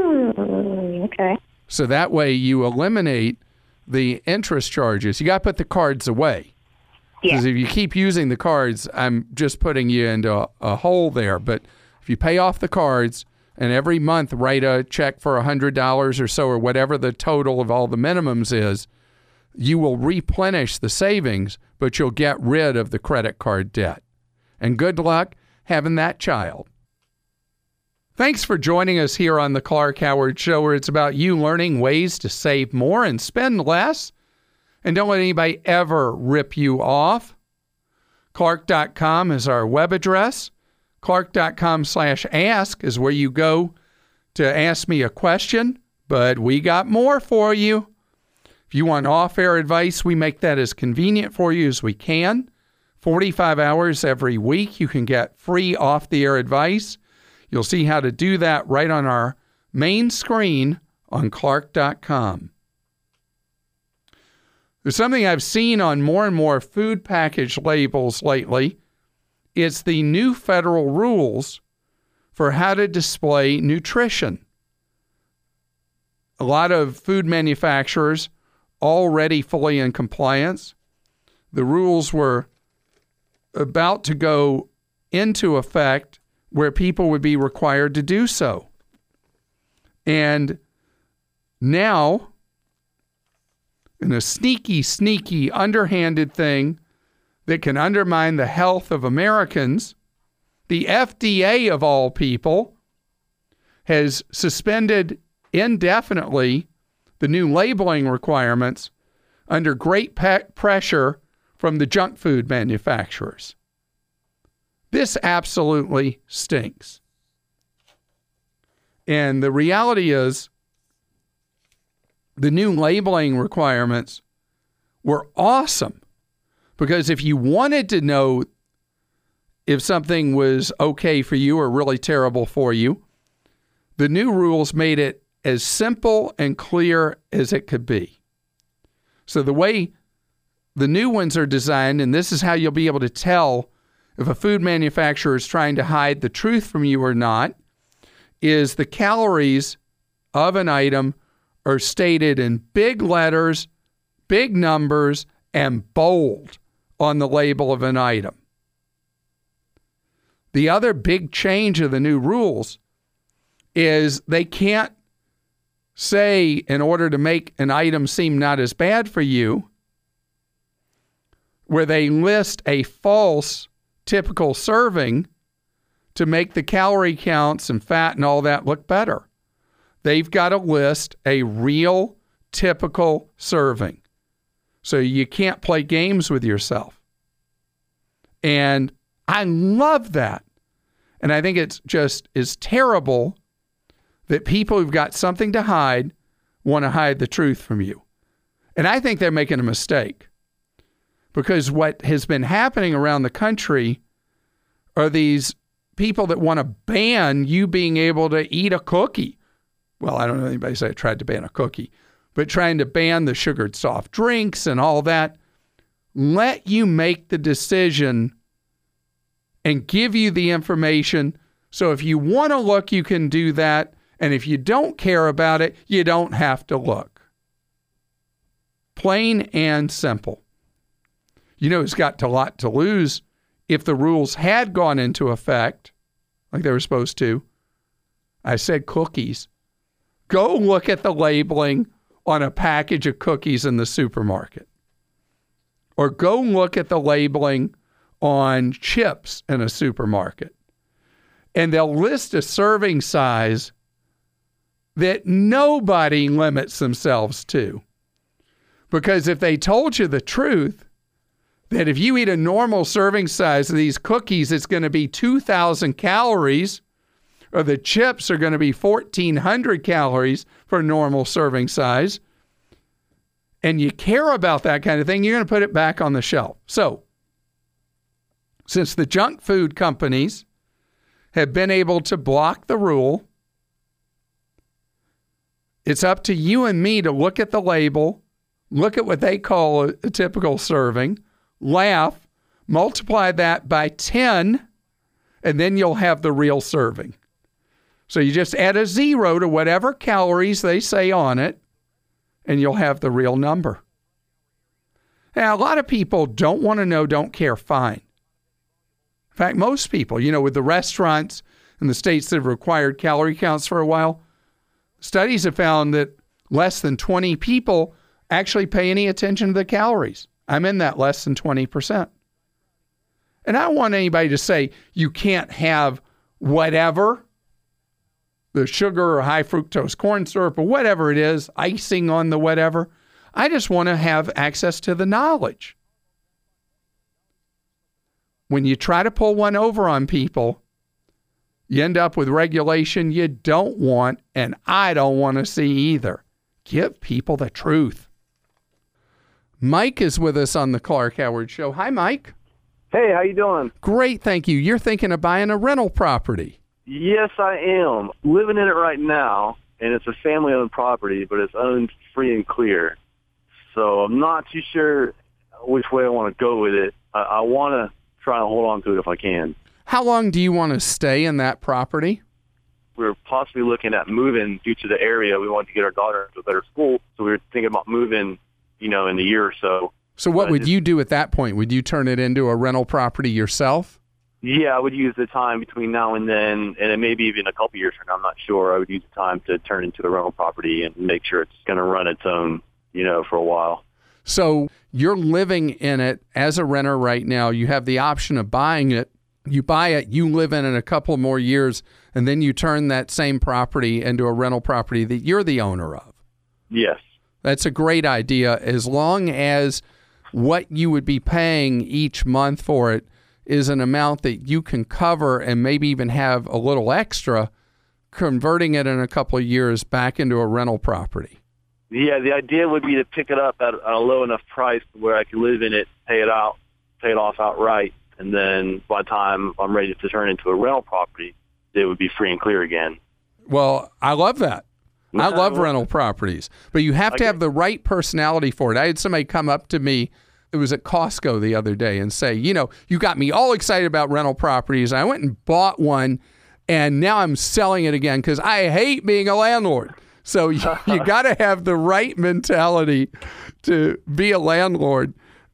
Oh, okay. So that way you eliminate the interest charges. You got to put the cards away. Because yeah. if you keep using the cards, I'm just putting you into a, a hole there. But if you pay off the cards and every month write a check for one hundred dollars or so, or whatever the total of all the minimums is, you will replenish the savings, but you'll get rid of the credit card debt. And good luck having that child. Thanks for joining us here on the Clark Howard Show, where it's about you learning ways to save more and spend less. And don't let anybody ever rip you off. Clark dot com is our web address. Clark dot com slash ask is where you go to ask me a question. But we got more for you. If you want off-air advice, we make that as convenient for you as we can. forty-five hours every week, you can get free off-the-air advice. You'll see how to do that right on our main screen on Clark dot com. There's something I've seen on more and more food package labels lately. It's the new federal rules for how to display nutrition. A lot of food manufacturers already fully in compliance. The rules were about to go into effect where people would be required to do so. And now, in a sneaky, sneaky, underhanded thing that can undermine the health of Americans, the F D A, of all people, has suspended indefinitely the new labeling requirements under great pe- pressure from the junk food manufacturers. This absolutely stinks. And the reality is, the new labeling requirements were awesome, because if you wanted to know if something was okay for you or really terrible for you, the new rules made it as simple and clear as it could be. So the way the new ones are designed, and this is how you'll be able to tell if a food manufacturer is trying to hide the truth from you or not, is the calories of an item are stated in big letters, big numbers, and bold on the label of an item. The other big change of the new rules is they can't say, in order to make an item seem not as bad for you, where they list a false typical serving to make the calorie counts and fat and all that look better. They've got to list a real typical serving. So you can't play games with yourself. And I love that. And I think it's just is terrible that people who've got something to hide want to hide the truth from you. And I think they're making a mistake, because what has been happening around the country are these people that want to ban you being able to eat a cookie. Well, I don't know anybody say I tried to ban a cookie, but trying to ban the sugared soft drinks and all that. Let you make the decision and give you the information. So if you want to look, you can do that. And if you don't care about it, you don't have to look. Plain and simple. You know, it's got a lot to lose if the rules had gone into effect like they were supposed to. I said cookies. Go look at the labeling on a package of cookies in the supermarket. Or go look at the labeling on chips in a supermarket. And they'll list a serving size that nobody limits themselves to. Because if they told you the truth, that if you eat a normal serving size of these cookies, it's going to be two thousand calories, or the chips are going to be fourteen hundred calories for normal serving size, and you care about that kind of thing, you're going to put it back on the shelf. So, since the junk food companies have been able to block the rule, it's up to you and me to look at the label, look at what they call a, a typical serving, laugh, multiply that by ten, and then you'll have the real serving. So you just add a zero to whatever calories they say on it, and you'll have the real number. Now, a lot of people don't want to know, don't care, fine. In fact, most people, you know, with the restaurants in the states that have required calorie counts for a while, studies have found that less than twenty people actually pay any attention to the calories. I'm in that less than twenty percent. And I don't want anybody to say you can't have whatever, the sugar or high fructose corn syrup or whatever it is, icing on the whatever. I just want to have access to the knowledge. When you try to pull one over on people, you end up with regulation you don't want, and I don't want to see either. Give people the truth. Mike is with us on the Clark Howard Show. Hi, Mike. Hey, how you doing? Great, thank you. You're thinking of buying a rental property. Yes, I am. Living in it right now, and it's a family-owned property, but it's owned free and clear. So I'm not too sure which way I want to go with it. I, I want to try and hold on to it if I can. How long do you want to stay in that property? We were possibly looking at moving due to the area. We wanted to get our daughter into a better school, so we were thinking about moving, you know, in a year or so. So what but would just, you do at that point? Would you turn it into a rental property yourself? Yeah, I would use the time between now and then, and maybe even a couple years from now, I'm not sure. I would use the time to turn into a rental property and make sure it's going to run its own, you know, for a while. So you're living in it as a renter right now. You have the option of buying it. You buy it, you live in it a couple more years, and then you turn that same property into a rental property that you're the owner of. Yes. That's a great idea, as long as what you would be paying each month for it is an amount that you can cover and maybe even have a little extra, converting it in a couple of years back into a rental property. Yeah, the idea would be to pick it up at a low enough price where I can live in it, pay it out, pay it off outright, and then by the time I'm ready to turn it into a rental property, it would be free and clear again. Well, I love that. I love rental properties, but you have to have the right personality for it. I had somebody come up to me, it was at Costco the other day, and say, you know, you got me all excited about rental properties. I went and bought one, and now I'm selling it again because I hate being a landlord. So you, you got to have the right mentality to be a landlord.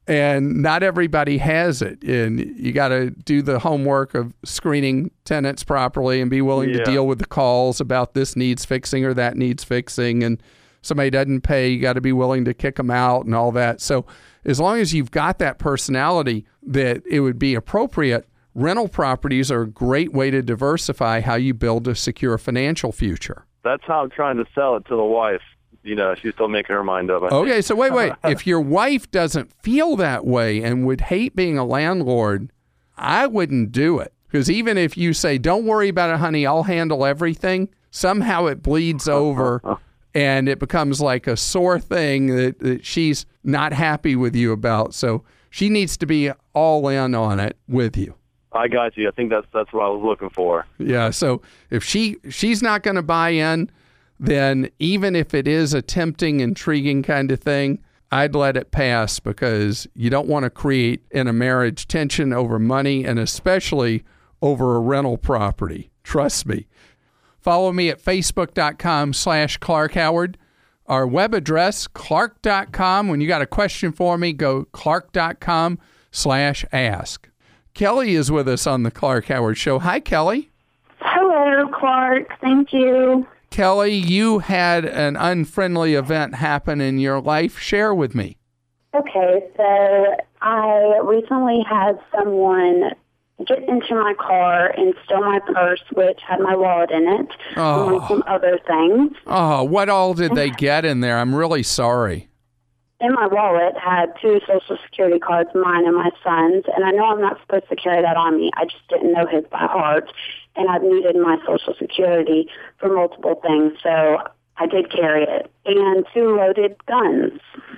And not everybody has it. And you got to do the homework of screening tenants properly and be willing Yeah. to deal with the calls about this needs fixing or that needs fixing. And somebody doesn't pay, you got to be willing to kick them out and all that. So as long as you've got that personality that it would be appropriate, rental properties are a great way to diversify how you build a secure financial future. That's how I'm trying to sell it to the wife. You know, she's still making her mind up. I Okay, think. so wait, wait. If your wife doesn't feel that way and would hate being a landlord, I wouldn't do it. Because even if you say, don't worry about it, honey, I'll handle everything, somehow it bleeds over and it becomes like a sore thing that, that she's not happy with you about. So she needs to be all in on it with you. I got you. I think that's that's what I was looking for. Yeah, so if she she's not going to buy in, then even if it is a tempting, intriguing kind of thing, I'd let it pass because you don't want to create in a marriage tension over money and especially over a rental property. Trust me. Follow me at facebook.com slash Clark Howard. Our web address, clark dot com. When you got a question for me, go clark.com slash ask. Kelly is with us on the Clark Howard Show. Hi, Kelly. Hello, Clark. Thank you. Kelly, you had an unfriendly event happen in your life. Share with me. Okay, so I recently had someone get into my car and steal my purse, which had my wallet in it, Oh. and some other things. Oh, what all did they get in there? I'm really sorry. In my wallet had two Social Security cards, mine and my son's, and I know I'm not supposed to carry that on me. I just didn't know his by heart, and I've needed my Social Security for multiple things, so I did carry it. And two loaded guns.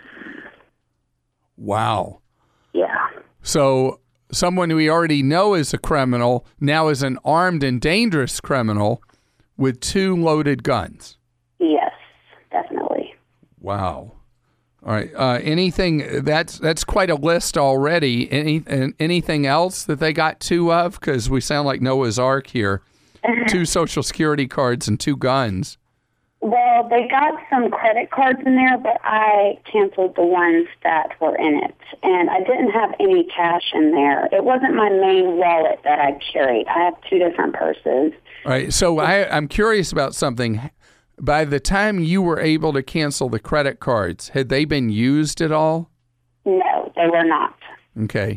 Wow. Yeah. So someone we already know is a criminal now is an armed and dangerous criminal with two loaded guns. Yes, definitely. Wow. All right. Uh, anything that's that's quite a list already. Any anything else that they got two of? Because we sound like Noah's Ark here. Two Social Security cards and two guns. Well, they got some credit cards in there, but I canceled the ones that were in it. And I didn't have any cash in there. It wasn't my main wallet that I carried. I have two different purses. All right. So I, I'm curious about something. By the time you were able to cancel the credit cards, had they been used at all? No, they were not. Okay.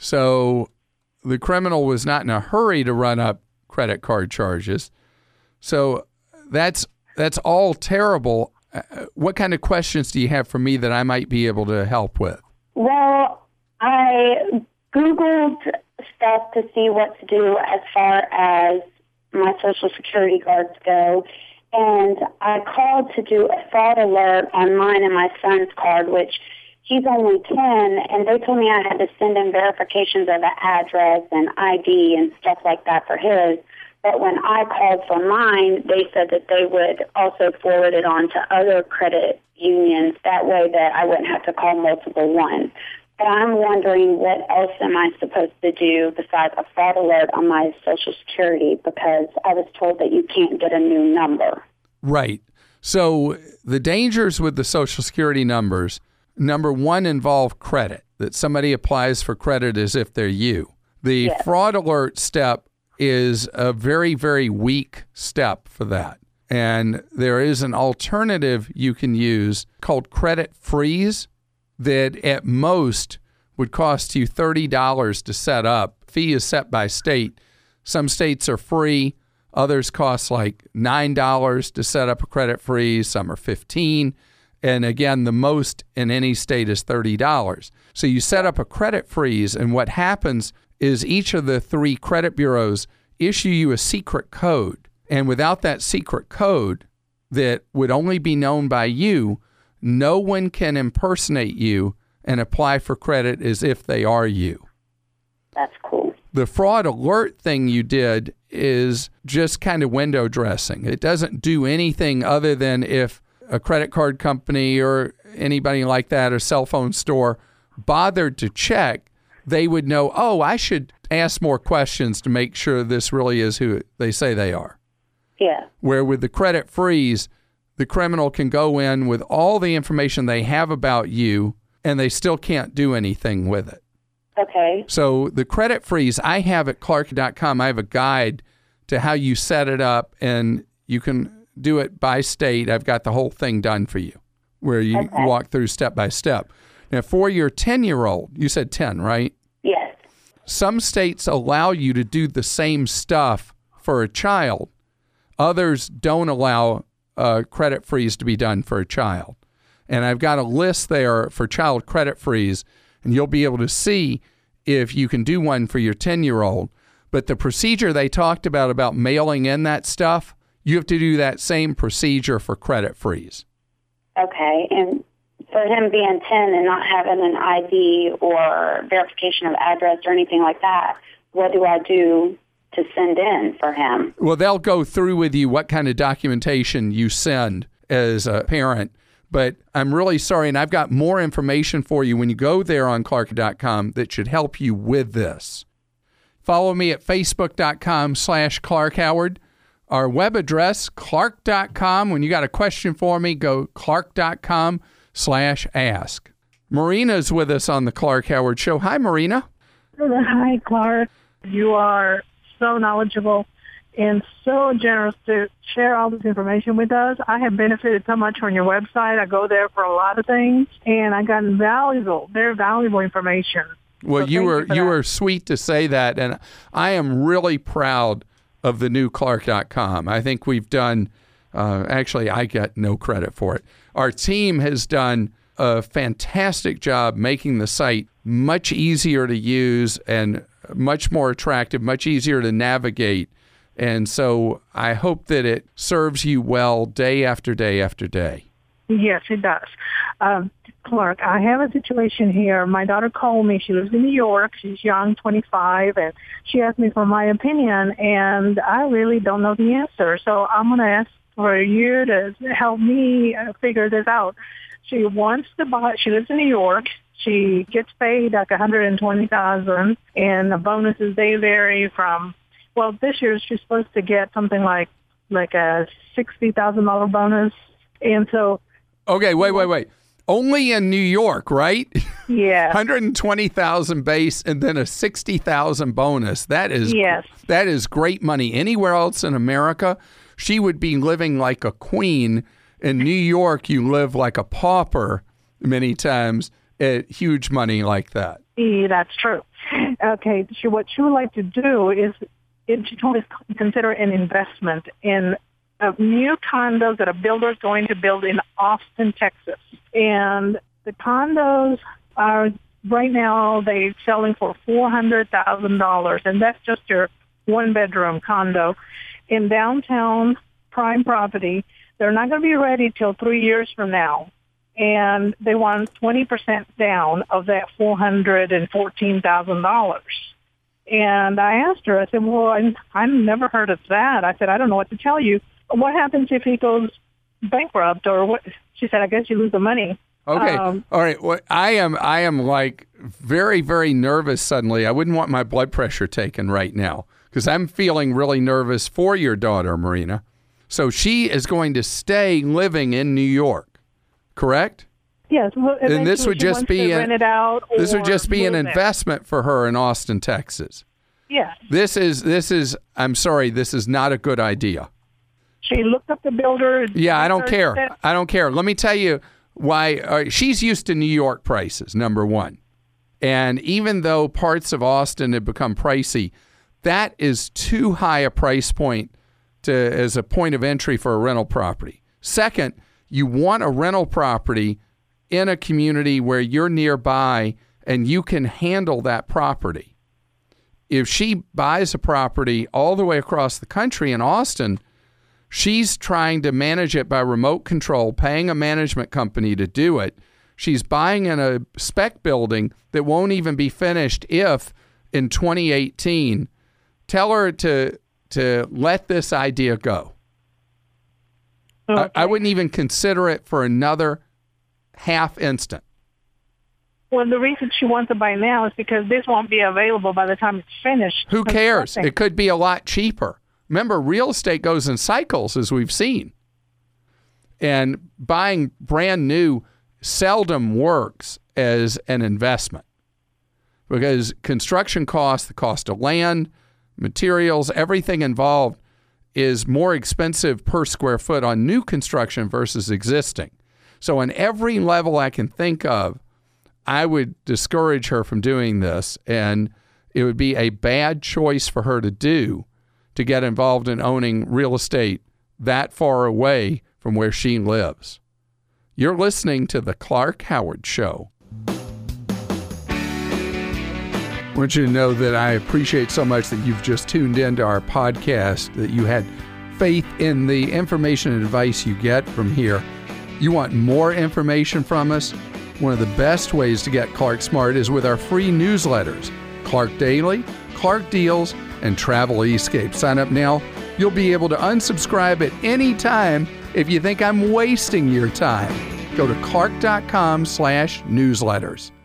So the criminal was not in a hurry to run up credit card charges. So that's that's all terrible. Uh, what kind of questions do you have for me that I might be able to help with? Well, I Googled stuff to see what to do as far as my Social Security cards go. And I called to do a fraud alert on mine and my son's card, which he's only ten, and they told me I had to send in verifications of the address and I D and stuff like that for his. But when I called for mine, they said that they would also forward it on to other credit unions. That way that I wouldn't have to call multiple ones. But I'm wondering what else am I supposed to do besides a fraud alert on my Social Security, because I was told that you can't get a new number. Right. So the dangers with the Social Security numbers, number one, involve credit, that somebody applies for credit as if they're you. The Yes. fraud alert step is a very, very weak step for that. And there is an alternative you can use called credit freeze that at most would cost you thirty dollars to set up. Fee is set by state. Some states are free. Others cost like nine dollars to set up a credit freeze. Some are fifteen dollars. And again, the most in any state is thirty dollars. So you set up a credit freeze, and what happens is each of the three credit bureaus issue you a secret code. And without that secret code that would only be known by you, no one can impersonate you and apply for credit as if they are you. That's cool. The fraud alert thing you did is just kind of window dressing. It doesn't do anything other than if a credit card company or anybody like that, or cell phone store, bothered to check, they would know, oh, I should ask more questions to make sure this really is who they say they are. Yeah. Where with the credit freeze, the criminal can go in with all the information they have about you, and they still can't do anything with it. Okay. So the credit freeze I have at Clark dot com, I have a guide to how you set it up, and you can do it by state. I've got the whole thing done for you, where you Okay. walk through step by step. Now, for your ten-year-old, you said ten, right? Yes. Some states allow you to do the same stuff for a child. Others don't allow a credit freeze to be done for a child. And I've got a list there for child credit freeze, and you'll be able to see if you can do one for your ten-year-old. But the procedure they talked about, about mailing in that stuff, you have to do that same procedure for credit freeze. Okay. And for him being ten and not having an I D or verification of address or anything like that, what do I do to send in for him? Well, they'll go through with you what kind of documentation you send as a parent. But I'm really sorry, and I've got more information for you when you go there on Clark dot com that should help you with this. Follow me at facebook dot com slash Clark Howard. Our web address, clark dot com. When you got a question for me, go clark dot com slash ask. Marina's with us on the Clark Howard Show. Hi, Marina. Hi, Clark. You are so knowledgeable and so generous to share all this information with us. I have benefited so much from your website. I go there for a lot of things, and I got valuable, very valuable information. Well, So you thank were you for you that. were sweet to say that, and I am really proud of the new clark dot com. I think we've done, uh, actually, I get no credit for it. Our team has done a fantastic job making the site much easier to use and much more attractive, much easier to navigate. And so I hope that it serves you well day after day after day. Yes, it does. Um, Clark, I have a situation here. My daughter called me. She lives in New York. She's young, twenty-five, and she asked me for my opinion, and I really don't know the answer. So I'm going to ask for you to help me uh, figure this out. She wants to buy, she lives in New York. She gets paid like one hundred twenty thousand dollars, and the bonuses, they vary from, well, this year she's supposed to get something like like a sixty thousand dollars bonus. And so... Okay, wait, wait, wait. Only in New York, right? Yeah. one hundred twenty thousand base and then a sixty thousand bonus. That is Yes. that is great money. Anywhere else in America, she would be living like a queen. In New York, you live like a pauper many times at huge money like that. Yeah, that's true. Okay, she, what she would like to do is, is she told us to consider an investment in uh, new condos that a builder is going to build in Austin, Texas. And the condos are, right now, they're selling for four hundred thousand dollars, and that's just your one-bedroom condo in downtown prime property. They're not going to be ready till three years from now. And they want twenty percent down of that four hundred fourteen thousand dollars. And I asked her, I said, well, I, I've never heard of that. I said, I don't know what to tell you. What happens if he goes bankrupt or what? She said, I guess you lose the money. Okay. Um, All right. Well, I am I am like very, very nervous suddenly. I wouldn't want my blood pressure taken right now because I'm feeling really nervous for your daughter, Marina. So she is going to stay living in New York, correct? Yes. Well, And this eventually would she just wants be to an, rent it out this would or just be an move there. investment for her in Austin, Texas. Yeah. This is this is I'm sorry, this is not a good idea. She looked up the builder. Yeah, I don't researched care. it. I don't care. Let me tell you why. Uh, she's used to New York prices, number one. And even though parts of Austin have become pricey, that is too high a price point to as a point of entry for a rental property. Second, you want a rental property in a community where you're nearby and you can handle that property. If she buys a property all the way across the country in Austin, she's trying to manage it by remote control, paying a management company to do it. She's buying in a spec building that won't even be finished if in twenty eighteen. Tell her to to let this idea go. Okay. I, I wouldn't even consider it for another half instant. Well, the reason she wants to buy now is because this won't be available by the time it's finished. Who cares? Nothing. It could be a lot cheaper. Remember, real estate goes in cycles, as we've seen. And buying brand new seldom works as an investment because construction costs, the cost of land, materials, everything involved is more expensive per square foot on new construction versus existing. So on every level I can think of, I would discourage her from doing this, and it would be a bad choice for her to do to get involved in owning real estate that far away from where she lives. You're listening to The Clark Howard Show. I want you to know that I appreciate so much that you've just tuned into our podcast, that you had faith in the information and advice you get from here. You want more information from us? One of the best ways to get Clark Smart is with our free newsletters, Clark Daily, Clark Deals, and Travel Escape. Sign up now. You'll be able to unsubscribe at any time if you think I'm wasting your time. Go to clark dot com slash newsletters.